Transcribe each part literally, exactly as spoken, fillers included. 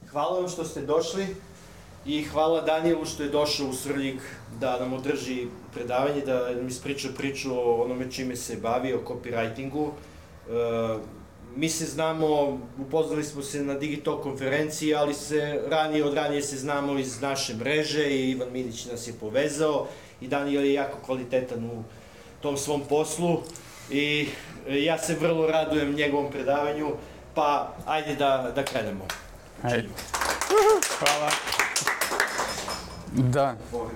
hvala vam što ste došli i hvala Danijelu što je došao u Svrljig da nam održi predavanje, da nam ispriča priču o onome čime se bavi, o copywritingu. Mi se znamo, upoznali smo se na Digitalk konferenciji, ali se ranije, od ranije se znamo iz naše mreže i Ivan Minić nas je povezao i Danijel je jako kvalitetan u tom svom poslu i ja se vrlo radujem njegovom predavanju, pa ajde da, da krenemo. Ajde. Hvala. Da.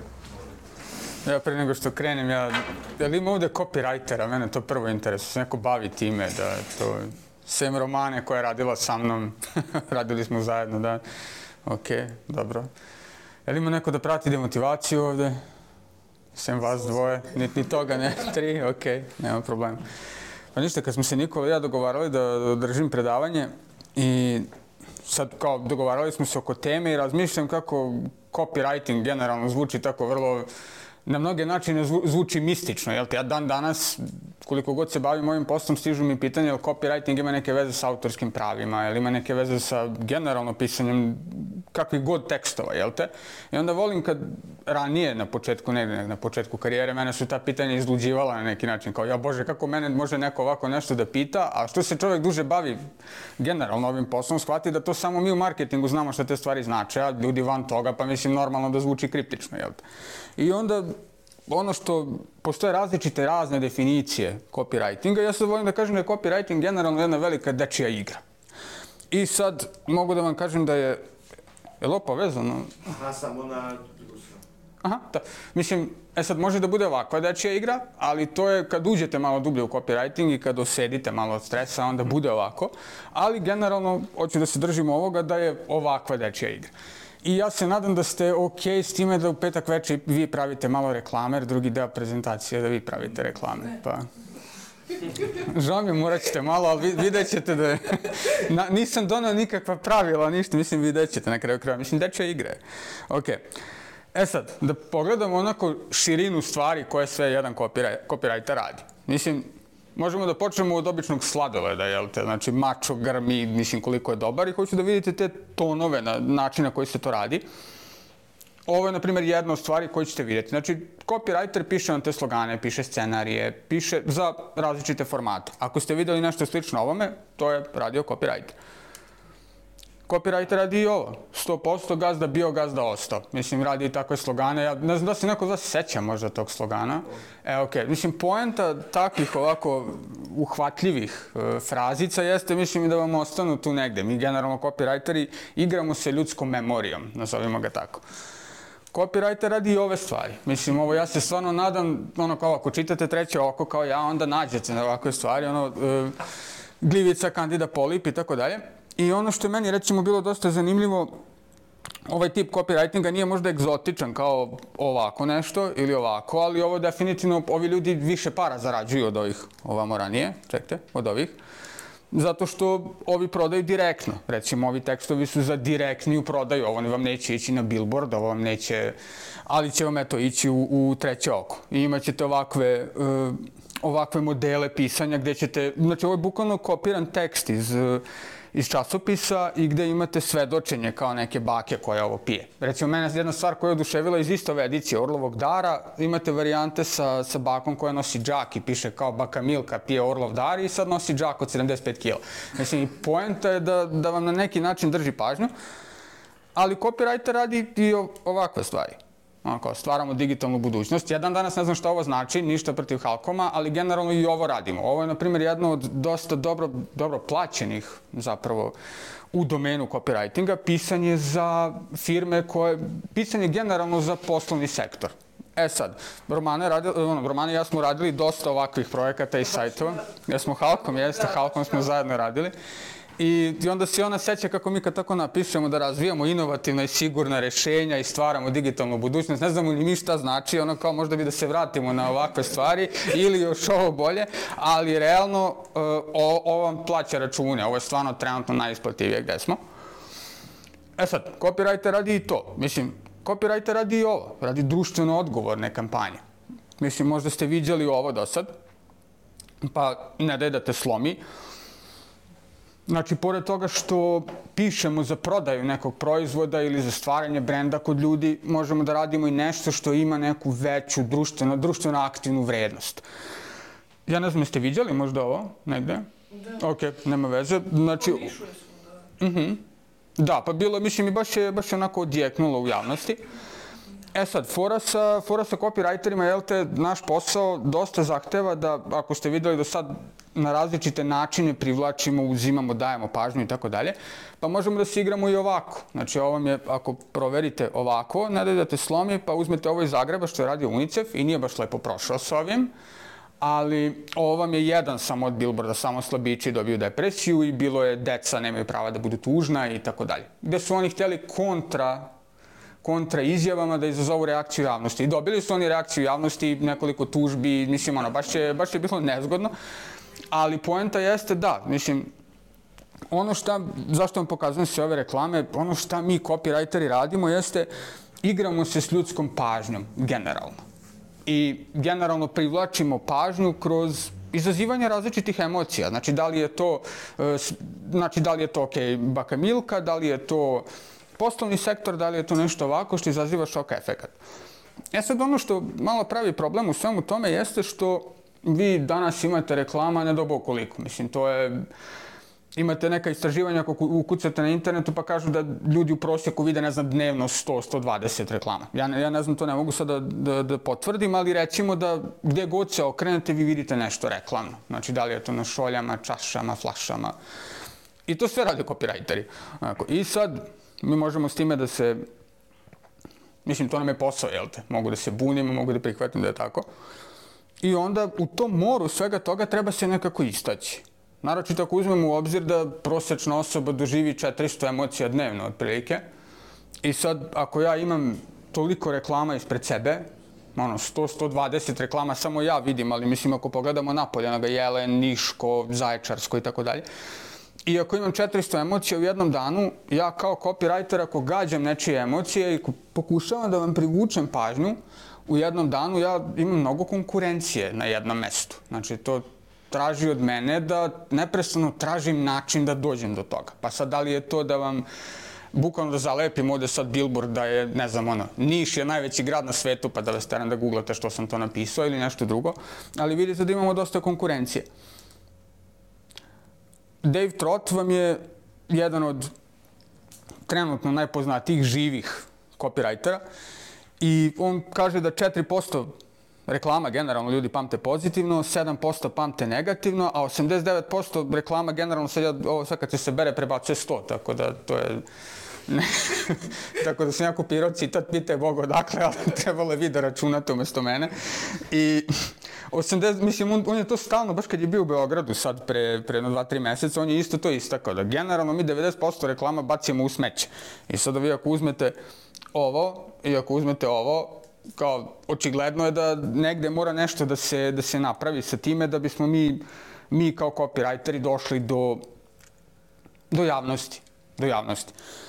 Ja pre nego što krenem, ja, jel ima ovde copywritera, mene to prvo interesuje, se neko bavi time, da to, sem Romane koja je radila sa mnom, radili smo zajedno, da, okej, dobro. Jel ima neko da prati demotivaciju ovde? Sem vas dvoje, ni, ni toga ne, tri, okej, nema problema. Pa ništa, kad smo se Nikola i ja dogovarali da držim predavanje i sad kao dogovarali smo se oko teme i razmišljam kako copywriting generalno zvuči tako vrlo, na mnoge načine zvuči mistično, jel te? Ja dan danas, koliko god se bavim ovim poslom, stižu mi pitanje jel copywriting ima neke veze sa autorskim pravima, jel ima neke veze sa generalno pisanjem kakvih god tekstova, jel te? I onda volim kad ranije, na početku, negde, na početku karijere, mene su ta pitanja izluđivala na neki način, kao ja bože, kako mene može neko ovako nešto da pita, a što se čovjek duže bavi generalno ovim poslom, shvati da to samo mi u marketingu znamo što te stvari znače, a ljudi van toga, pa mislim normalno da zvuči kriptično, jel te? I onda ono što, postoje različite razne definicije copywritinga, ja sad volim da kažem da je copywriting generalno jedna velika dečija igra. I sad mogu da vam kažem da je, je li ovo povezano? Aha, samo na drugu stranu. Aha, da. Mislim, e sad može da bude ovakva dečija igra, ali to je kad uđete malo dublje u copywriting i kad osedite malo od stresa, onda bude ovako. Ali generalno, hoću da se držimo ovoga da je ovakva dečija igra. I ja se nadam da ste okej s time da u petak večer vi pravite malo reklame, jer drugi deo prezentacije da vi pravite reklame. Pa žao mi, morat ćete malo, ali vidjet ćete da je... Nisam donao nikakva pravila, ništa, mislim vidjet ćete na kraju kraja. Mislim, dečja igre. Okej. E sad, da pogledamo onako širinu stvari koje sve jedan copywriter radi. Mislim, možemo da počnemo od običnog sladoleda, jel te? Znači, mačo, grmi, mislim koliko je dobar i hoću da vidite te tonove, na način na koji se to radi. Ovo je, na primjer, jedna od stvari koju ćete vidjeti. Znači, copywriter piše vam te slogane, piše scenarije, piše za različite formate. Ako ste vidjeli nešto slično ovome, to je radio copywriter. Copywriter radi i ovo. sto posto gazda bio, gazda ostao. Mislim, radi i takve slogane. Ja ne znam da se neko od vas seća možda tog slogana. E, okej. Mislim, poenta takvih ovako uhvatljivih e, frazica jeste, mislim, da vam ostanu tu negde. Mi, generalno, copywriteri, igramo se ljudskom memorijom, nazovimo ga tako. Copywriter radi i ove stvari. Mislim, ovo ja se stvarno nadam, ono kao ako čitate Treće oko kao ja, onda nađete na ovakve stvari, ono, e, gljivica, kandida, polip i tako dalje. I ono što je meni, recimo, bilo dosta zanimljivo, ovaj tip copywritinga nije možda egzotičan kao ovako nešto ili ovako, ali ovo definitivno, ovi ljudi više para zarađuju od ovih, ovamo ranije, čekajte, od ovih, zato što ovi prodaju direktno. Recimo, ovi tekstovi su za direktniju prodaju, ovo vam neće ići na billboard, ovo vam neće, ali će vam eto ići u, u Treće oko. I imat ćete ovakve, uh, ovakve modele pisanja gde ćete, znači ovo je bukvalno kopiran tekst iz iz časopisa i gde imate svedočenje kao neke bake koja ovo pije. Recimo, mene jedna stvar koja je oduševila iz isto ove edicije Orlovog dara, imate varijante sa, sa bakom koja nosi džak i piše kao baka Milka pije Orlov dar i sad nosi džak od sedamdeset pet kila. Mislim, i poenta je da, da vam na neki način drži pažnju, ali copywriter radi i ovakve stvari. Ono kao, stvaramo digitalnu budućnost. Ja dan danas ne znam šta ovo znači, ništa protiv Halcoma, ali generalno i ovo radimo. Ovo je, na primjer, jedno od dosta dobro, dobro plaćenih, zapravo, u domenu copywritinga, pisanje za firme koje, pisanje generalno za poslovni sektor. E sad, Romana, radili, ono, Romana i ja smo radili dosta ovakvih projekata i sajtova. Ja smo Halcom, jeste, Halcom smo zajedno radili. I, I onda se ona seća kako mi kad tako napišemo da razvijamo inovativna i sigurna rešenja i stvaramo digitalnu budućnost. Ne znamo ni mi šta znači, ono kao možda bi da se vratimo na ovakve stvari ili još ovo bolje, ali realno uh, o, ovo vam plaća račune, ovo je stvarno trenutno najisplativije gde smo. E sad, copywriter radi i to. Mislim, copywriter radi i ovo, radi društveno odgovorne kampanje. Mislim, možda ste viđali ovo do sad, pa ne daj da te slomi. Znači, pored toga što pišemo za prodaju nekog proizvoda ili za stvaranje brenda kod ljudi, možemo da radimo i nešto što ima neku veću društveno, društveno aktivnu vrednost. Ja ne znam, jeste viđali možda ovo negde? Da. Ok, nema veze. Znači, Pomišljali smo, da. Mhm. Da, pa bilo, mislim, i baš je, baš je onako odjeknulo u javnosti. E sad, fora sa, fora sa copywriterima, jel te, naš posao dosta zahteva da, ako ste videli do sad, na različite načine privlačimo, uzimamo, dajemo pažnju i tako dalje, pa možemo da se igramo i ovako. Znači, ovo vam je, ako proverite ovako, ne dadete slomi, pa uzmete ovo iz Zagreba što je radio UNICEF i nije baš lepo prošao s ovim, ali ovo vam je jedan samo od bilborda, samo slabići dobiju depresiju i bilo je deca nemaju prava da budu tužna i tako dalje. Gde su oni htjeli kontra, kontra izjavama da izazovu reakciju javnosti. I dobili su oni reakciju javnosti, nekoliko tužbi, mislim, ono, baš je, baš je bilo nezgodno. Ali poenta jeste da, mislim, ono šta, zašto vam pokazujem sve ove reklame, ono šta mi copywriteri radimo jeste igramo se s ljudskom pažnjom, generalno. I generalno privlačimo pažnju kroz izazivanje različitih emocija. Znači, da li je to, znači, da li je to, ok, baka Milka, da li je to poslovni sektor, da li je to nešto ovako što izaziva šok efekat. E sad, ono što malo pravi problem u svemu tome jeste što vi danas imate reklama, ne dobo koliko. Mislim, to je... Imate neka istraživanja ako ukucate na internetu pa kažu da ljudi u prosjeku vide, ne znam, dnevno sto do sto dvadeset reklama. Ja ne, ja ne znam, to ne mogu sad da, da, da potvrdim, ali recimo da gdje god se okrenete vi vidite nešto reklamno. Znači, da li je to na šoljama, čašama, flašama. I to sve rade copywriteri. I sad mi možemo s time da se... Mislim, to nam je posao, jel te? Mogu da se bunimo, mogu da prihvatim da je tako. I onda u tom moru svega toga treba se nekako istaći. Naročito ako uzmemo u obzir da prosječna osoba doživi četiristo emocija dnevno, otprilike. I sad, ako ja imam toliko reklama ispred sebe, ono, sto do sto dvadeset reklama samo ja vidim, ali mislim, ako pogledamo napolje, onoga Jelen, Niško, Zaječarsko i tako dalje, i ako imam četiristo emocija u jednom danu, ja kao copywriter, ako gađam nečije emocije i pokušavam da vam privučem pažnju, u jednom danu ja imam mnogo konkurencije na jednom mestu. Znači, to traži od mene da neprestano tražim način da dođem do toga. Pa sad, da li je to da vam bukvalno da zalepim ovde sad billboard da je, ne znam, ono, Niš je najveći grad na svetu, pa da vas teram da googlate što sam to napisao ili nešto drugo, ali vidite da imamo dosta konkurencije. Dave Trott vam je jedan od trenutno najpoznatijih živih copywritera i on kaže da četiri posto reklama generalno ljudi pamte pozitivno, sedam posto pamte negativno, a osamdeset devet posto reklama generalno, sad, ovo sad kad se sebere prebacuje sto, tako da to je... Ne. Tako da sam ja kopirao citat, pitaj Boga odakle, ali trebalo je vi da računate umjesto mene. I osamdeset, mislim, on, on je to stalno, baš kad je bio u Beogradu sad pre, pre jedno dva tri mjeseca, on je isto to istakao, da generalno mi devedeset posto reklama bacimo u smeće. I sada vi ako uzmete ovo i ako uzmete ovo, kao, očigledno je da negde mora nešto da se, da se napravi sa time da bismo mi, mi kao copywriteri došli do, do javnosti. Do javnosti.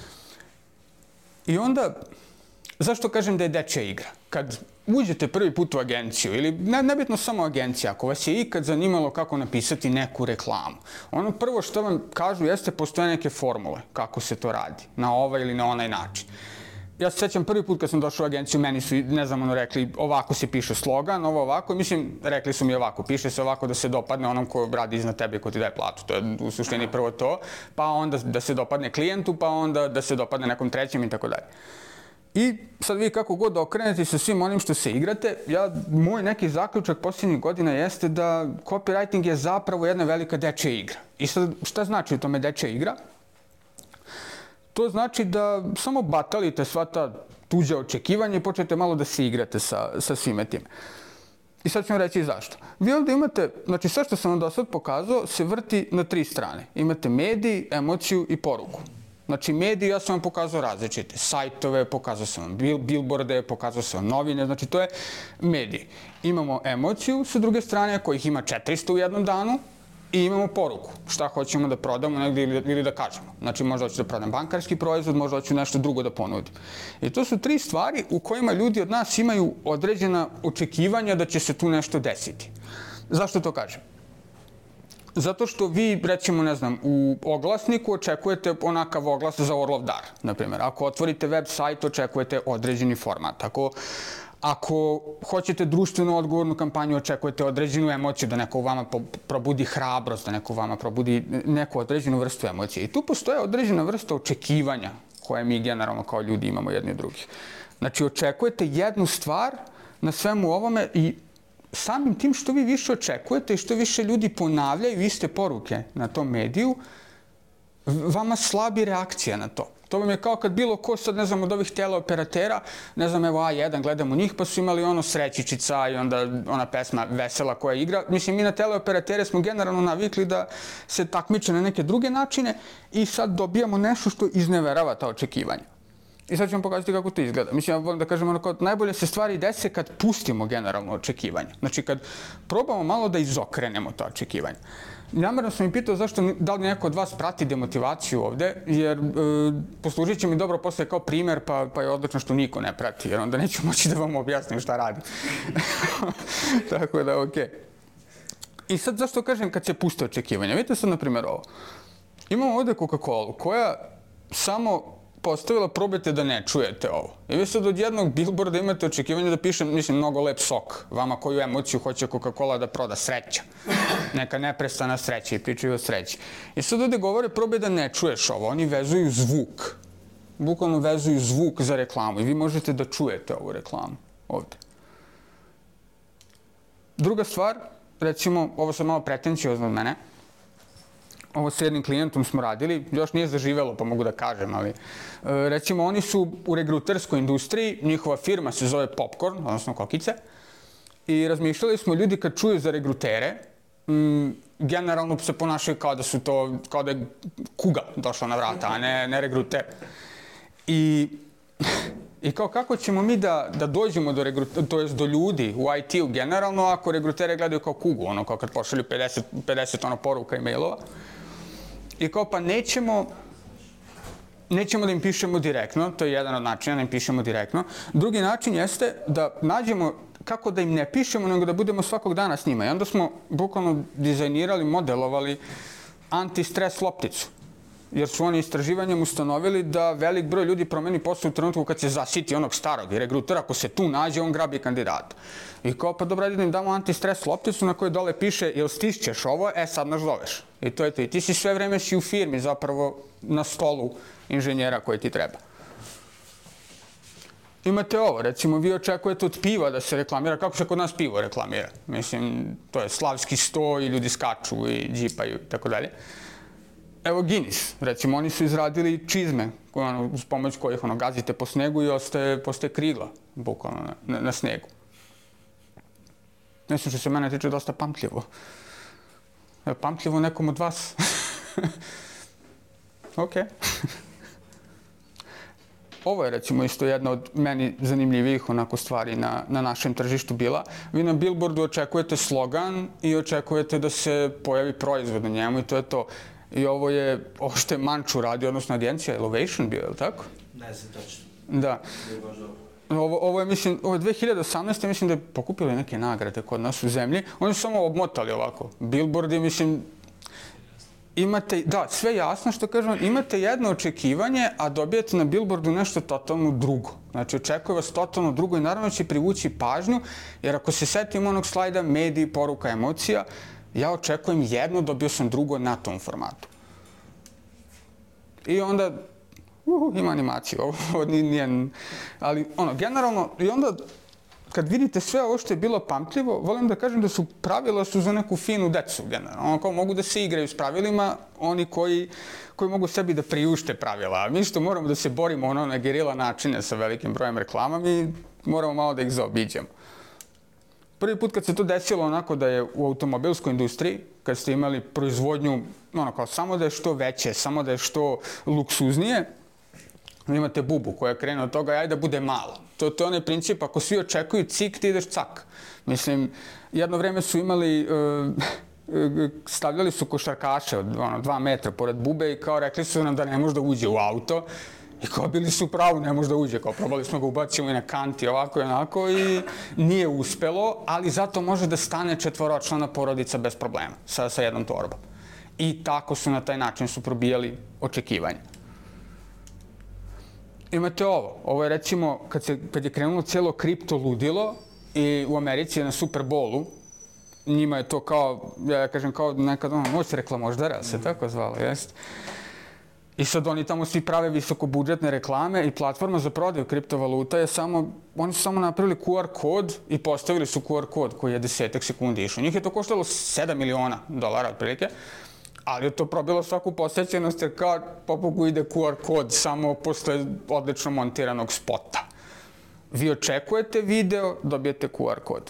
I onda, zašto kažem da je dečja igra? Kad uđete prvi put u agenciju, ili ne, nebitno samo agencija, ako vas je ikad zanimalo kako napisati neku reklamu, ono prvo što vam kažu jeste postoje neke formule kako se to radi, na ovaj ili na onaj način. Ja se sjećam prvi put kad sam došao u agenciju, meni su, ne znam, ono rekli, ovako se piše slogan, ovo ovako, i mislim, rekli su mi ovako, piše se ovako da se dopadne onom ko radi iznad tebe i ko ti daje platu, to je u suštini prvo to, pa onda da se dopadne klijentu, pa onda da se dopadne nekom trećem i tako dalje. I sad vi kako god okrenete sa svim onim što se igrate, ja, moj neki zaključak posljednjih godina jeste da copywriting je zapravo jedna velika dečja igra. I sad, šta znači u tome dečja igra? To znači da samo batalite sva ta tuđa očekivanja i počnete malo da se igrate sa, sa svime time. I sad ću vam reći zašto. Vi ovdje imate, znači sve što sam vam do sad pokazao se vrti na tri strane. Imate medij, emociju i poruku. Znači mediji, ja sam vam pokazao različite sajtove, pokazao sam vam bil, billboarde, pokazao sam vam novine, znači to je medij. Imamo emociju sa druge strane kojih ima četiristo u jednom danu, i imamo poruku, šta hoćemo da prodamo negdje ili, ili da kažemo. Znači, možda hoću da prodam bankarski proizvod, možda hoću nešto drugo da ponudim. I to su tri stvari u kojima ljudi od nas imaju određena očekivanja da će se tu nešto desiti. Zašto to kažem? Zato što vi, recimo, ne znam, u oglasniku očekujete onakav oglas za Orlov dar, na primjer. Ako otvorite web sajt, očekujete određeni format. Ako, ako hoćete društveno odgovornu kampanju, očekujete određenu emociju, da neko u vama probudi hrabrost, da neko u vama probudi neku određenu vrstu emocije. I tu postoje određena vrsta očekivanja koje mi generalno kao ljudi imamo jedni od drugih. Znači, očekujete jednu stvar na svemu ovome i samim tim što vi više očekujete i što više ljudi ponavljaju iste poruke na tom mediju, vama slabi reakcija na to. To vam je kao kad bilo ko sad, ne znam, od ovih teleoperatera, ne znam, evo A jedan, gledamo njih, pa su imali ono Srećičica i onda ona pesma Vesela koja igra. Mislim, mi na teleoperatere smo generalno navikli da se takmiče na neke druge načine i sad dobijamo nešto što izneverava ta očekivanja. I sad ću vam pokazati kako to izgleda. Mislim, ja volim da kažem, ono kao, najbolje se stvari dese kad pustimo generalno očekivanja. Znači, kad probamo malo da izokrenemo ta očekivanja. Namerno sam mi pitao zašto, da li neko od vas prati demotivaciju ovde, jer e, poslužit će mi dobro posle kao primer, pa, pa je odlično što niko ne prati, jer onda neću moći da vam objasnim šta radi. Tako da, okej. Okay. I sad zašto kažem kad se puste očekivanja? Vidite sad, na primjer, ovo. Imamo ovde Coca-Cola koja samo postavila, probajte da ne čujete ovo. I vi sad od jednog billboarda imate očekivanje da piše, mislim, mnogo lep sok. Vama koju emociju hoće Coca-Cola da proda? Sreća. Neka neprestana sreća i pričaju o sreći. I sad ovde govore, probaj da ne čuješ ovo. Oni vezuju zvuk. Bukvalno vezuju zvuk za reklamu. I vi možete da čujete ovu reklamu ovde. Druga stvar, recimo, ovo sam malo pretenciozno od mene, ovo s jednim klijentom smo radili, još nije zaživelo pa mogu da kažem, ali recimo oni su u regruterskoj industriji, njihova firma se zove Popcorn, odnosno kokice, i razmišljali smo ljudi kad čuju za regrutere, m, generalno se ponašaju kao da su to, kao da je kuga došla na vrata, a ne, ne regruter. I, i kao kako ćemo mi da, da dođemo do, regrutera, to jest do ljudi u I T-u generalno, ako regrutere gledaju kao kugu, ono kao kad pošalju pedeset, pedeset ono poruka i mailova. I kao pa nećemo, nećemo da im pišemo direktno, to je jedan od načina da im pišemo direktno. Drugi način jeste da nađemo kako da im ne pišemo, nego da budemo svakog dana s njima. I onda smo bukvalno dizajnirali, modelovali anti-stres lopticu. Jer su oni istraživanjem ustanovili da velik broj ljudi promeni posao u trenutku kad se zasiti onog starog. I regruter, ako se tu nađe, on grabi kandidata. I kao, pa dobro, da im damo anti-stres lopticu na kojoj dole piše, jel stišćeš ovo, e sad nas zoveš. I to je to. I ti si sve vreme si u firmi, zapravo na stolu inženjera koji ti treba. Imate ovo, recimo, vi očekujete od piva da se reklamira, kako se kod nas pivo reklamira. Mislim, to je slavski sto i ljudi skaču i džipaju i tako dalje. Evo Guinness, recimo, oni su izradili čizme koje, ono, uz pomoć kojih ono, gazite po snegu i ostaje, postaje krigla, bukvalno, na, na, na snegu. Mislim što se mene tiče dosta pamtljivo. Evo, pamtljivo nekom od vas. Okej. Ovo je recimo isto jedna od meni zanimljivijih onako stvari na, na našem tržištu bila. Vi na billboardu očekujete slogan i očekujete da se pojavi proizvod na njemu i to je to. I ovo je, ovo što je Manču radio, odnosno agencija Elevation bio, je li tako? Ne znam tačno. Da. Ovo, ovo je, mislim, ovo je dve hiljade osamnaeste. mislim da je pokupili neke nagrade kod nas u zemlji. Oni su samo obmotali ovako. Billboardi, mislim, imate, da, sve jasno što kažem, imate jedno očekivanje, a dobijete na billboardu nešto totalno drugo. Znači, očekuje vas totalno drugo i naravno će privući pažnju, jer ako se setim onog slajda mediji, poruka, emocija, ja očekujem jedno, dobio sam drugo na tom formatu. I onda, uh, ima animaciju, ovo nije, ali ono, generalno, i onda, kad vidite sve ovo što je bilo pamtljivo, volim da kažem da su pravila su za neku finu decu, generalno. Ono kao mogu da se igraju s pravilima, oni koji, koji mogu sebi da priušte pravila. A mi što moramo da se borimo ono na gerila načine sa velikim brojem reklama, mi moramo malo da ih zaobiđemo. Prvi put kad se to desilo onako da je u automobilskoj industriji, kad ste imali proizvodnju, ono kao samo da je što veće, samo da je što luksuznije, imate bubu koja krene od toga, ajde da bude malo. To, to je onaj princip, ako svi očekuju cik, ti ideš cak. Mislim, jedno vreme su imali, uh, stavljali su košarkaše od ono, dva metra pored bube i kao rekli su nam da ne može da uđe u auto, I kao bili su pravu, ne može da uđe, kao probali smo ga ubacimo i na kanti ovako i onako i nije uspelo, ali zato može da stane četvoročlana porodica bez problema sa, sa jednom torbom. I tako su na taj način su probijali očekivanja. Imate ovo, ovo je recimo kad, se, kad je krenulo cijelo kripto ludilo i u Americi na Super Bowlu, njima je to kao, ja kažem, kao nekad ono, noć reklamoždara se tako zvalo, jest? I sad oni tamo svi prave visokobudžetne reklame i platforma za prodaju kriptovaluta je samo, oni su samo napravili Q R kod i postavili su Q R kod koji je desetak sekundi išao. Njih je to koštalo sedam miliona dolara otprilike, ali je to probilo svaku posjećenost jer kao pobogu ide Q R kod samo posle odlično montiranog spota. Vi očekujete video, dobijete Q R kod.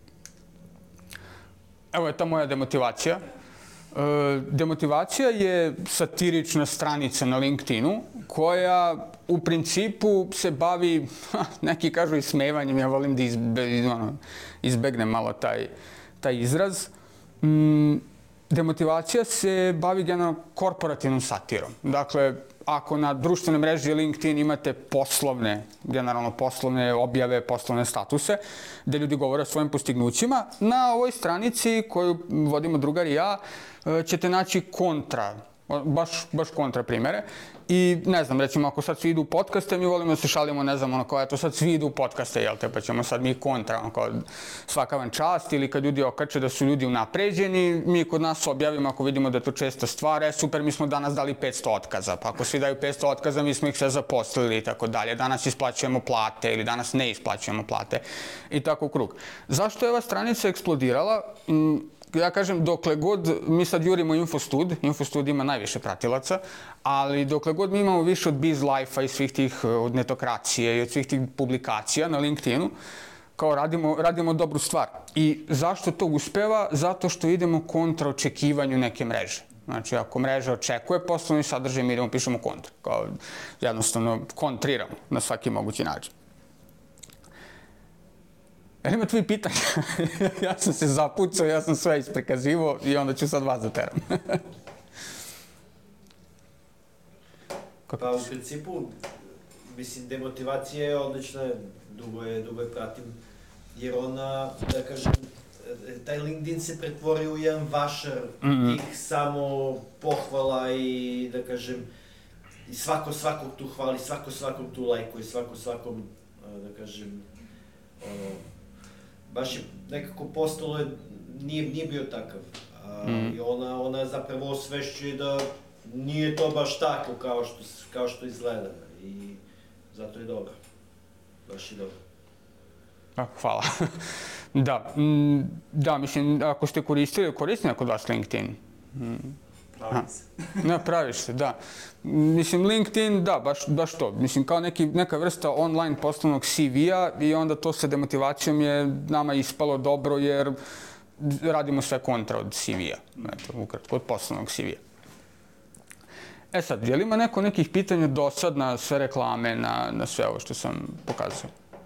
Evo je ta moja demotivacija. E, demotivacija je satirična stranica na LinkedInu koja u principu se bavi, neki kažu ismevanjem, ja volim da izbe, ono, izbegnem malo taj, taj izraz. Mm, demotivacija se bavi generalno korporativnom satirom. Dakle, ako na društvenoj mreži LinkedIn imate poslovne, generalno poslovne objave, poslovne statuse, gde ljudi govore o svojim postignućima, na ovoj stranici koju vodimo drugar i ja, ćete naći kontra, baš, baš kontra primere. I ne znam, recimo ako sad svi idu u podcaste, mi volimo da se šalimo, ne znam, ono kao, eto sad svi idu u podcaste, jel te, pa ćemo sad mi kontra, ono kao, svaka vam čast, ili kad ljudi okače da su ljudi unapređeni, mi kod nas objavimo ako vidimo da je to česta stvar, e, super, mi smo danas dali petsto otkaza, pa ako svi daju petsto otkaza, mi smo ih sve zaposlili i tako dalje, danas isplaćujemo plate ili danas ne isplaćujemo plate i tako u krug. Zašto je ova stranica eksplodirala? Ja kažem, dokle god mi sad jurimo Infostud, Infostud ima najviše pratilaca, ali dokle god mi imamo više od Biz Life-a i svih tih, od netokracije i od svih tih publikacija na LinkedInu, kao radimo, radimo dobru stvar. I zašto to uspeva? Zato što idemo kontra očekivanju neke mreže. Znači, ako mreža očekuje poslovni sadržaj, mi idemo pišemo kontra. Kao jednostavno kontriramo na svaki mogući način. Jel ima tvoji pitanja? Ja sam se zapucao, ja sam sve isprikazivao i onda ću sad vas da teram. Pa u principu, mislim, demotivacija je odlična, dugo je, dugo je pratim, jer ona, da kažem, taj LinkedIn se pretvori u jedan vašar mm-hmm. tih samo pohvala i, da kažem, i svako svakog tu hvali, svako svakog tu lajkuje, svako svakom, da kažem, ono, baš je nekako postalo, nije, nije bio takav. A, mm. I ona, ona zapravo osvešćuje da nije to baš tako kao što, kao što izgleda. I zato je dobro. Baš je dobro. A, hvala. Da, m, da, mislim, ako ste koristili, koristili kod vas LinkedIn? Mm. Pravi se. Ne, praviš se, da. Mislim, LinkedIn, da, baš, baš to. Mislim, kao neki, neka vrsta online poslovnog C V-a i onda to sa demotivacijom je nama ispalo dobro jer radimo sve kontra od C V-a. Eto, ukratko, od poslovnog C V-a. E sad, je li ima neko nekih pitanja do sad na sve reklame, na, na sve ovo što sam pokazao?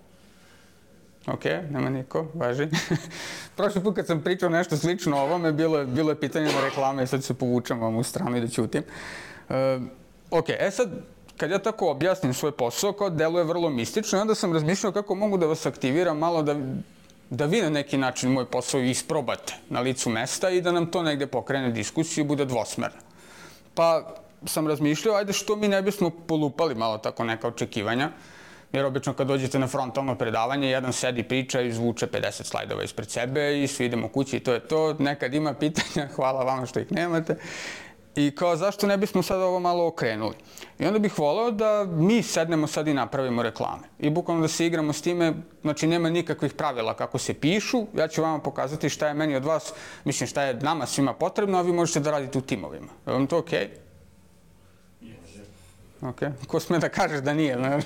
Ok, nema niko, važi. Prošli put kad sam pričao nešto slično o ovome, bilo je, bilo je pitanje na reklame i sad se povučem vam u stranu i da ćutim. E, ok, e sad, kad ja tako objasnim svoj posao, kao deluje vrlo mistično, i onda sam razmišljao kako mogu da vas aktiviram malo da, da vi na neki način moj posao isprobate na licu mesta i da nam to negde pokrene diskusiju i bude dvosmerno. Pa sam razmišljao, ajde što mi ne bismo polupali malo tako neka očekivanja, jer obično kad dođete na frontalno predavanje, jedan sedi priča i izvuče pedeset slajdova ispred sebe i svi idemo kući i to je to. Nekad ima pitanja, hvala vama što ih nemate. I kao zašto ne bismo sad ovo malo okrenuli? I onda bih voleo da mi sednemo sad i napravimo reklame. I bukvalno da se igramo s time, znači nema nikakvih pravila kako se pišu. Ja ću vama pokazati šta je meni od vas, mislim šta je nama svima potrebno, a vi možete da radite u timovima. Je vam to okej? Okay? Ok, ko sme da kažeš da nije, ne?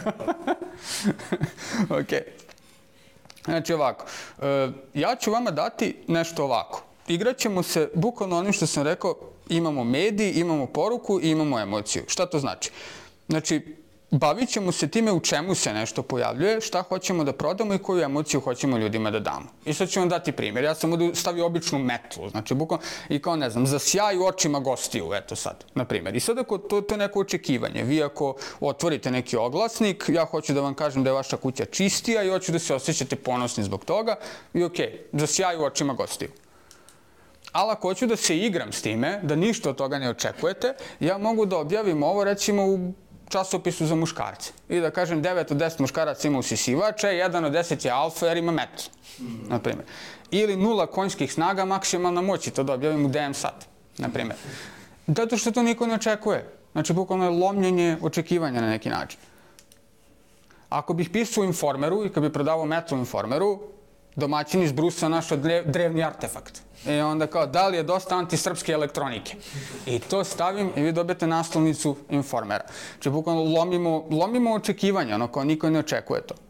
Ok. Znači ovako, ja ću vama dati nešto ovako. Igraćemo se bukvalno onim što sam rekao, imamo medij, imamo poruku i imamo emociju. Šta to znači? Znači, bavit ćemo se time u čemu se nešto pojavljuje, šta hoćemo da prodamo i koju emociju hoćemo ljudima da damo. I sad ću vam dati primjer. Ja sam ovdje stavio običnu metlu, znači bukvalno, i kao ne znam, za sjaj u očima gostiju, eto sad, na primjer. I sad ako to, to je neko očekivanje, vi ako otvorite neki oglasnik, ja hoću da vam kažem da je vaša kuća čistija i hoću da se osjećate ponosni zbog toga, i okej, za sjaj u očima gostiju. Ali ako hoću da se igram s time, da ništa od toga ne očekujete, ja mogu da objavim ovo recimo u časopisu za muškarce. I da kažem devet od deset muškaraca ima usisivače, jedan od deset je alfa jer ima metl, na primjer. Ili nula konjskih snaga, maksimalna moć, i to da objavim u D M sat, na primjer. Zato što to niko ne očekuje. Znači, bukvalno je lomljenje očekivanja na neki način. Ako bih pisao u Informeru i kad bih prodavao metl u Informeru, domaćin iz Brusa našao drevni artefakt. I onda kao, da li je dosta antisrpske elektronike? I to stavim i vi dobijete naslovnicu Informera. Znači, bukvalno lomimo, lomimo očekivanja, ono kao niko ne očekuje to.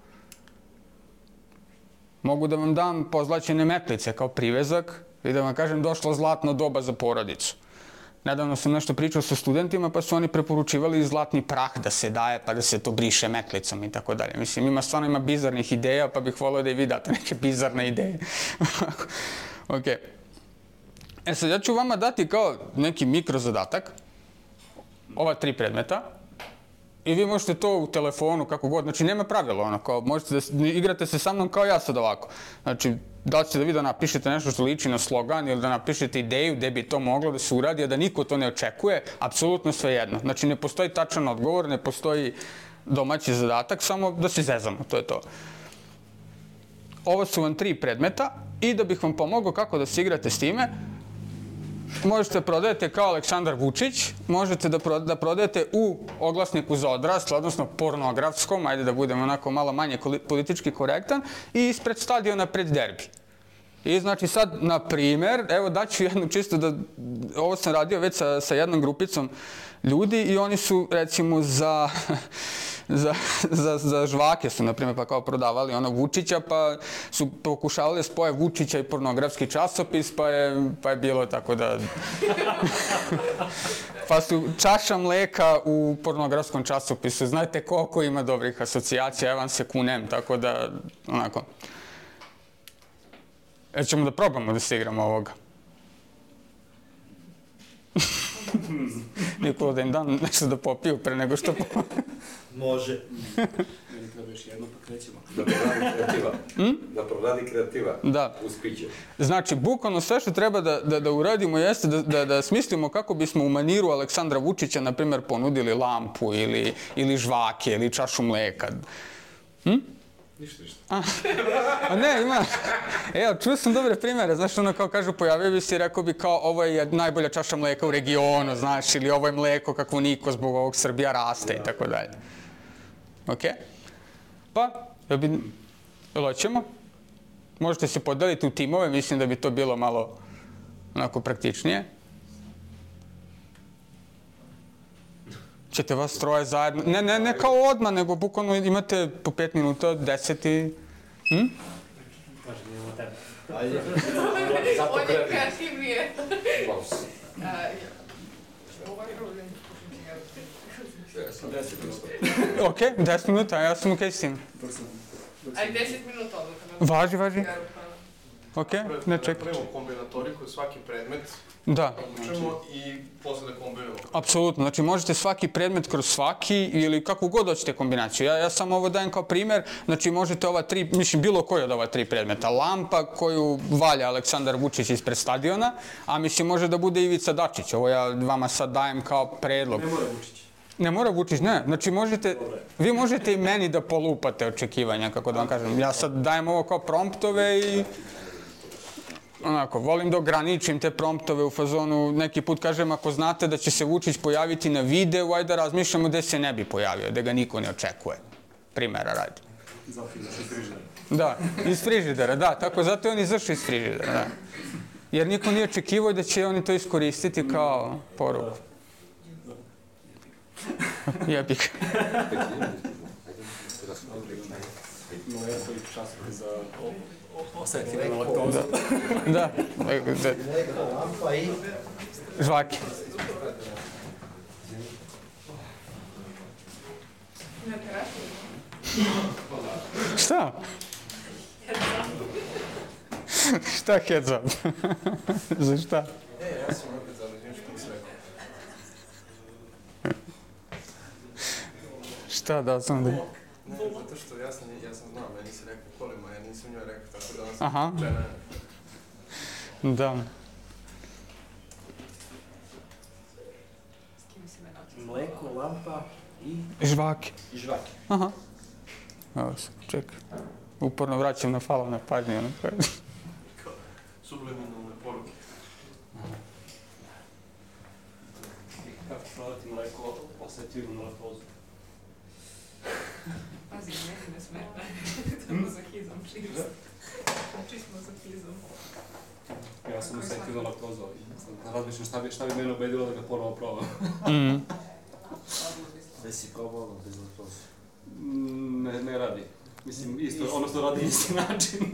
Mogu da vam dam pozlaćene metlice kao privezak i da vam kažem došlo zlatno doba za porodicu. Nedavno sam nešto pričao sa studentima pa su oni preporučivali zlatni prah da se daje pa da se to briše metlicom i tako dalje. Mislim, ima stvarno ima bizarnih ideja pa bih volio da i vi date neke bizarne ideje. Okej. E sad, ja ću vama dati kao neki mikrozadatak, ova tri predmeta, i vi možete to u telefonu, kako god, znači nema pravila, ono, kao, možete da igrate se sa mnom kao ja sad ovako. Znači, da ćete da vi da napišete nešto što liči na slogan ili da napišete ideju gde bi to moglo da se uradi, a da niko to ne očekuje, apsolutno sve jedno. Znači, ne postoji tačan odgovor, ne postoji domaći zadatak, samo da se zezamo, to je to. Ovo su vam tri predmeta i da bih vam pomogao kako da se igrate s time, možete da prodajete kao Aleksandar Vučić, možete da prodajete u oglasniku za odrasle, odnosno pornografskom, ajde da budemo onako malo manje politički korektan, i ispred stadiona pred derbi. I znači sad, na primer, evo daću jednu čisto da, ovo sam radio već sa, sa jednom grupicom ljudi i oni su recimo za, za, za, za žvake su, na primjer, pa kao prodavali onog Vučića, pa su pokušavali da spoje Vučića i pornografski časopis, pa je, pa je bilo tako da... Pa su čaša mleka u pornografskom časopisu, znate koliko ima dobrih asocijacija, ja vam se kunem, tako da, onako... E, ćemo da probamo da se igramo ovoga. Nikola, da im dam nešto da popiju pre nego što... Može. Meni treba još jedno, pa krećemo. Da proradi kreativa. Da proradi kreativa. Da. Uz piće. Znači, bukvalno sve što treba da, da, da uradimo jeste da, da, da smislimo kako bismo u maniru Aleksandra Vučića, na primjer, ponudili lampu ili, ili žvake ili čašu mleka. Hm? Ništa, ništa. A ne, ima... Evo, čuo sam dobre primere, znaš, ono kao kažu, pojavio bi se i rekao bi kao ovo je najbolja čaša mleka u regionu, znaš, ili ovo je mleko kakvo niko zbog ovog Srbija raste i tako dalje. Okej? Pa, jel bi... Jel hoćemo? Možete se podeliti u timove, mislim da bi to bilo malo onako praktičnije. Ćete vas troje zajedno, ne, ne, ne kao odmah, nego bukvalno imate po pet minuta, deset i... Hm? Kažem, imamo tebe. Ajde. Zato On je kreativno. kreativnije. Deset minuta. Okej, deset minuta, ja sam okej s tim. Aj, deset minuta odluka. Važi, važi. Okej, ne čekaj. Napravimo kombinatoriku, svaki predmet Da. učemo i posle da kombinujemo. Apsolutno, znači možete svaki predmet kroz svaki ili kakvu god hoćete kombinaciju. Ja, ja samo ovo dajem kao primer, znači možete ova tri, mislim bilo koji od ova tri predmeta. Lampa koju valja Aleksandar Vučić ispred stadiona, a mislim može da bude Ivica Dačić. Ovo ja vama sad dajem kao predlog. Ne mora Vučić. Ne mora Vučić, ne. Znači možete, vi možete i meni da polupate očekivanja, kako da vam kažem. Ja sad dajem ovo kao promptove i... Onako, volim da ograničim te promptove u fazonu, neki put kažem, ako znate da će se Vučić pojaviti na videu, ajde da razmišljamo gde se ne bi pojavio, da ga niko ne očekuje. Primera radi. Zatim, iz frižidera. Da, iz frižidera, da, tako zato je on izašao iz frižidera, da. Jer niko nije očekivao da će oni to iskoristiti kao poruku. Jebik. Imamo jedan koji časopis za osetljive laktozu. Da, da. Lampa i... Žvake. Na terapiju? Šta? Šta heads up? Za šta? E, ja sam opet završim što nisi rekao. Šta da sam da... Ne, zato što ja sam, ja sam znao, meni si rekao kolima, ja nisam njoj rekao, tako da ona sam Aha. žena. Da. S kim si me naučio? Mleko, lampa i, Žvake. i žvake. Aha. Evo se, čekaj. Uporno vraćam na falo na pažnje, ono koje... Subliminalne poruke. Kako prodati mleko osjetljivu na laktozu? Pazi, meni ne smeta. To je mazahizam čist. Čist mazahizam. Ja sam osjetio za laktozu i sad razmišljam šta bi, šta bi mene ubedilo da ga ponovo probam. Mm. Da si probao bez laktoze? Mm, Ne, ne radi. Mislim, isto, odnosno radi isti način.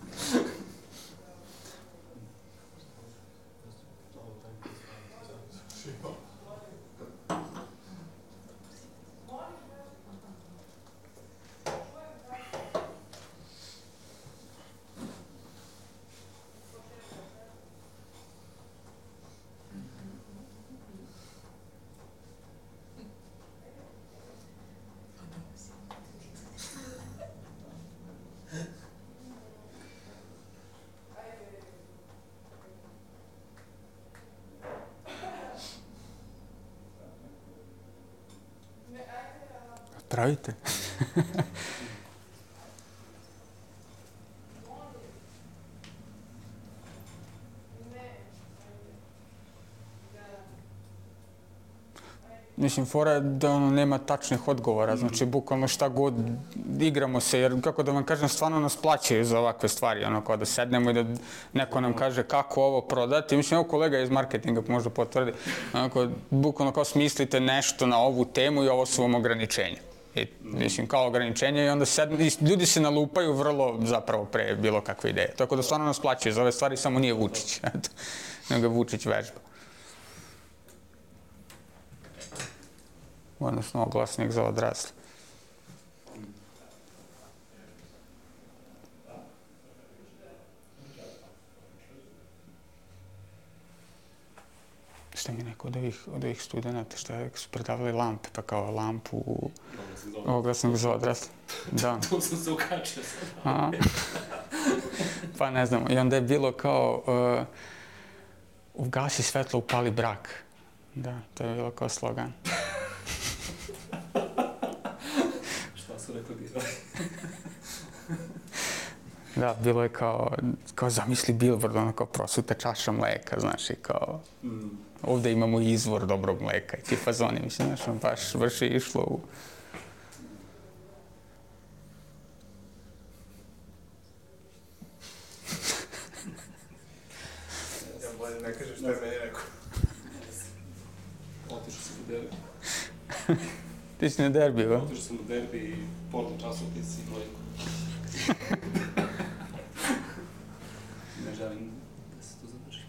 Pravite? Mislim, fora je da ono nema tačnih odgovora, znači bukvalno šta god igramo se, jer kako da vam kažem, stvarno nas plaćaju za ovakve stvari, ono kao da sednemo i da neko nam kaže kako ovo prodati. Mislim, evo kolega iz marketinga možda potvrdi, onako, bukvalno kao smislite nešto na ovu temu i ovo su vam ograničenja. I, mislim, kao ograničenje i onda sedne, i ljudi se nalupaju vrlo zapravo pre bilo kakve ideje. Tako da stvarno nas plaćaju za ove stvari, samo nije Vučić, eto, nego je Vučić vežba. Odnosno oglasnik za odrasle. Šta mi neko od ovih, od ovih studenta, šta su predavali lampe, pa kao lampu oglasnik za odrasle. Da. Tu sam se ukačio sad. A, pa ne znam, i onda je bilo kao uh, ugasi svetlo, upali brak. Da, to je bilo kao slogan. Šta su reklamirali? Da, bilo je kao, kao zamisli billboard, ono kao prosuta čaša mleka, znaš, i kao Mm. ovde imamo izvor dobrog mleka i ti fazoni, mislim, znaš, on baš vrši išlo u... Ja bolje ne kažem što je meni rekao. Otišao sam u derbi. Ti si na derbiju, a? Otišao sam u derbi i porno časopis i mleko. Ne želim da se to zadrži.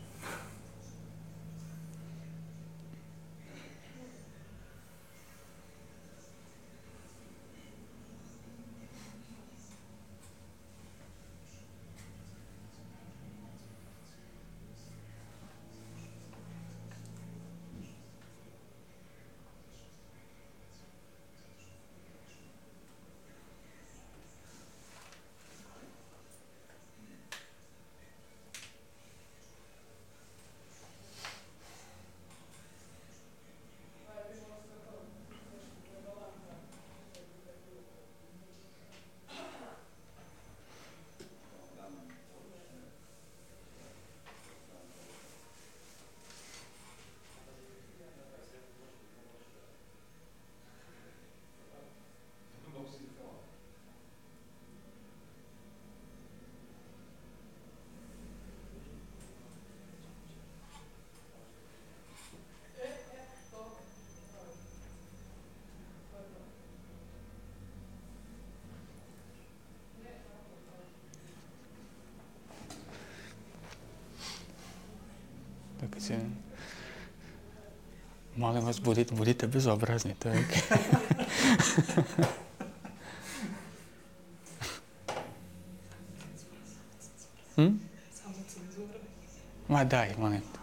Dakle se... Molim vas, budite, budite bezobrazni, to je... Hm? Samo cenzura. Ma daj, molim te.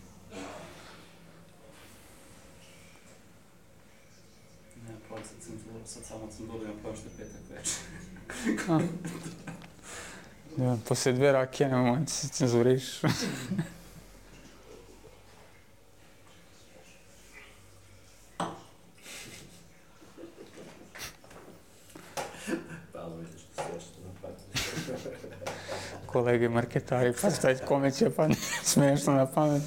Ne, problem sa cenzura, sad samo cenzura imam problem što je petak večer. Ja, poslije dvije rakije nemoj se cenzuriš. Palo vidiš što sve što napadne. Kolege marketari, pa šta kome će pa smiješno na pamet.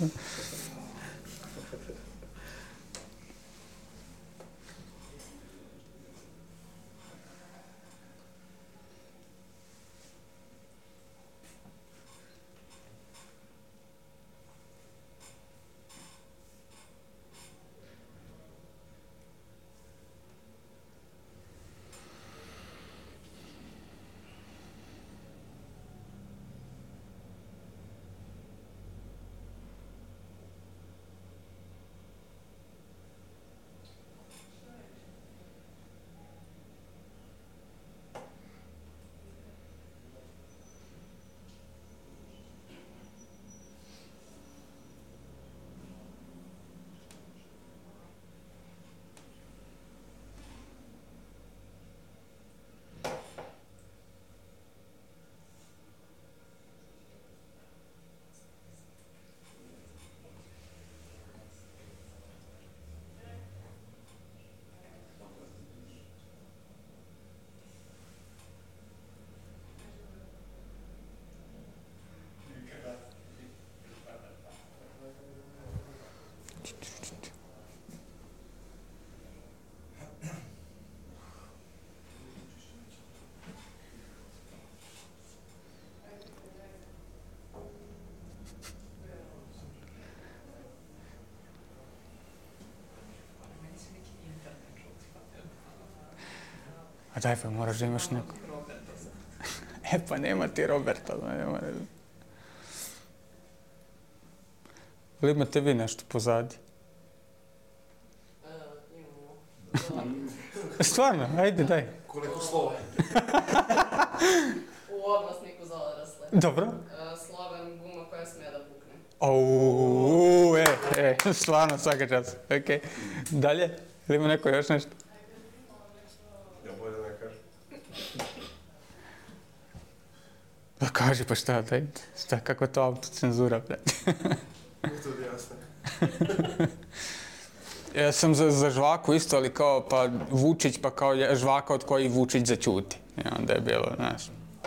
A daj pa moraš da imaš neko. E pa nema ti Roberta, ne mora. Ili imate vi nešto pozadi? Stvarno, ajde daj. Koliko slova? U oglasniku za odrasle. Dobro. Sloven guma koja smije da pukne. Auuu, e, e, stvarno svaka čast. Okej. Dalje? Ili ima neko još nešto? Ja bolje da ne kažem. Pa kaži pa šta, daj. Šta, kako to autocenzura, brate? To je jasno. Ja sam za, za žvaku isto, ali kao pa Vučić, pa kao je žvaka od koji Vučić začuti. I onda je bilo, znaš.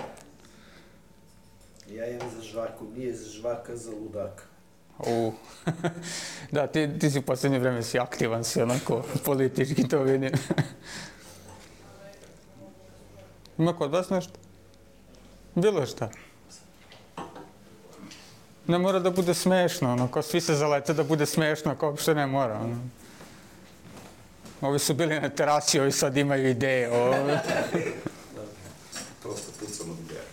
Ja imam za žvaku, nije za žvaka, za ludaka. U. Da, ti, ti si u posljednje vreme si aktivan, si onako politički, to vidim. Ima kod vas nešto? Bilo je šta? Ne mora da bude smešno, ono, kao svi se zalete da bude smešno, kao uopšte ne mora, ono. Ovi su bili na terasi, ovi sad imaju ideje, ovo. Prosto pucam od ideja.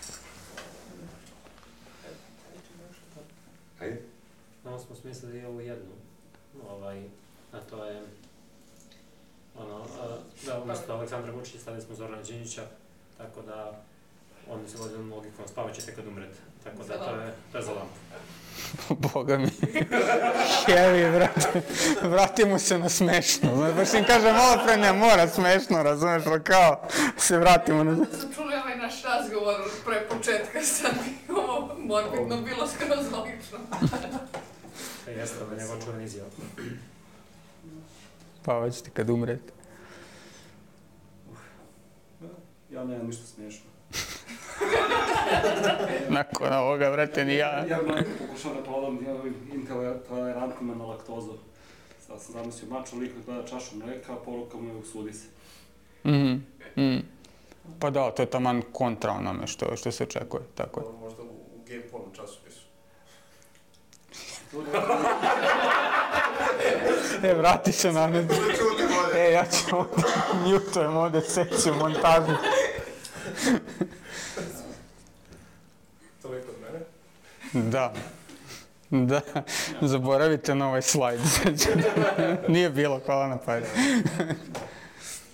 Ajde. Ono smo smislili ovu jednu, ovaj, a to je, ono, a, da umjesto Aleksandra Vučića stavili smo Zorana Đinđića, tako da on se vodi onom logikom, spavat ćete kad umrete, tako da to je, to je za lampu. Boga mi. Heavy, brate. Vratimo se na smešno. Znaš, baš im kažem, malo pre ne mora smešno, razumeš, ali kao se vratimo na... Sam čuli ovaj naš razgovor pre početka, sad bi ovo morbidno bilo skroz logično. To jeste, da je njegov čuvan izjav. Spavat ćete kad umrete. Ja nemam ništa smiješno. Nakon ovoga, brate, ni ja. Ja pokušam da prodam intolerantnima na laktozu. Sad sam zamislio mačo lik koji gleda čašu mleka, a poruka mu je usudi se. Mhm, mhm. Pa da, to je taman kontra onome što, što se očekuje, tako je. Ovo možda u, u game porno časopisu. E, vrati se na ne... E, ja ću ovdje, mutujem ovdje sekciju montažu. Toliko od mene. Da. Da, zaboravite na ovaj slajd. Nije bilo, hvala na pažnji.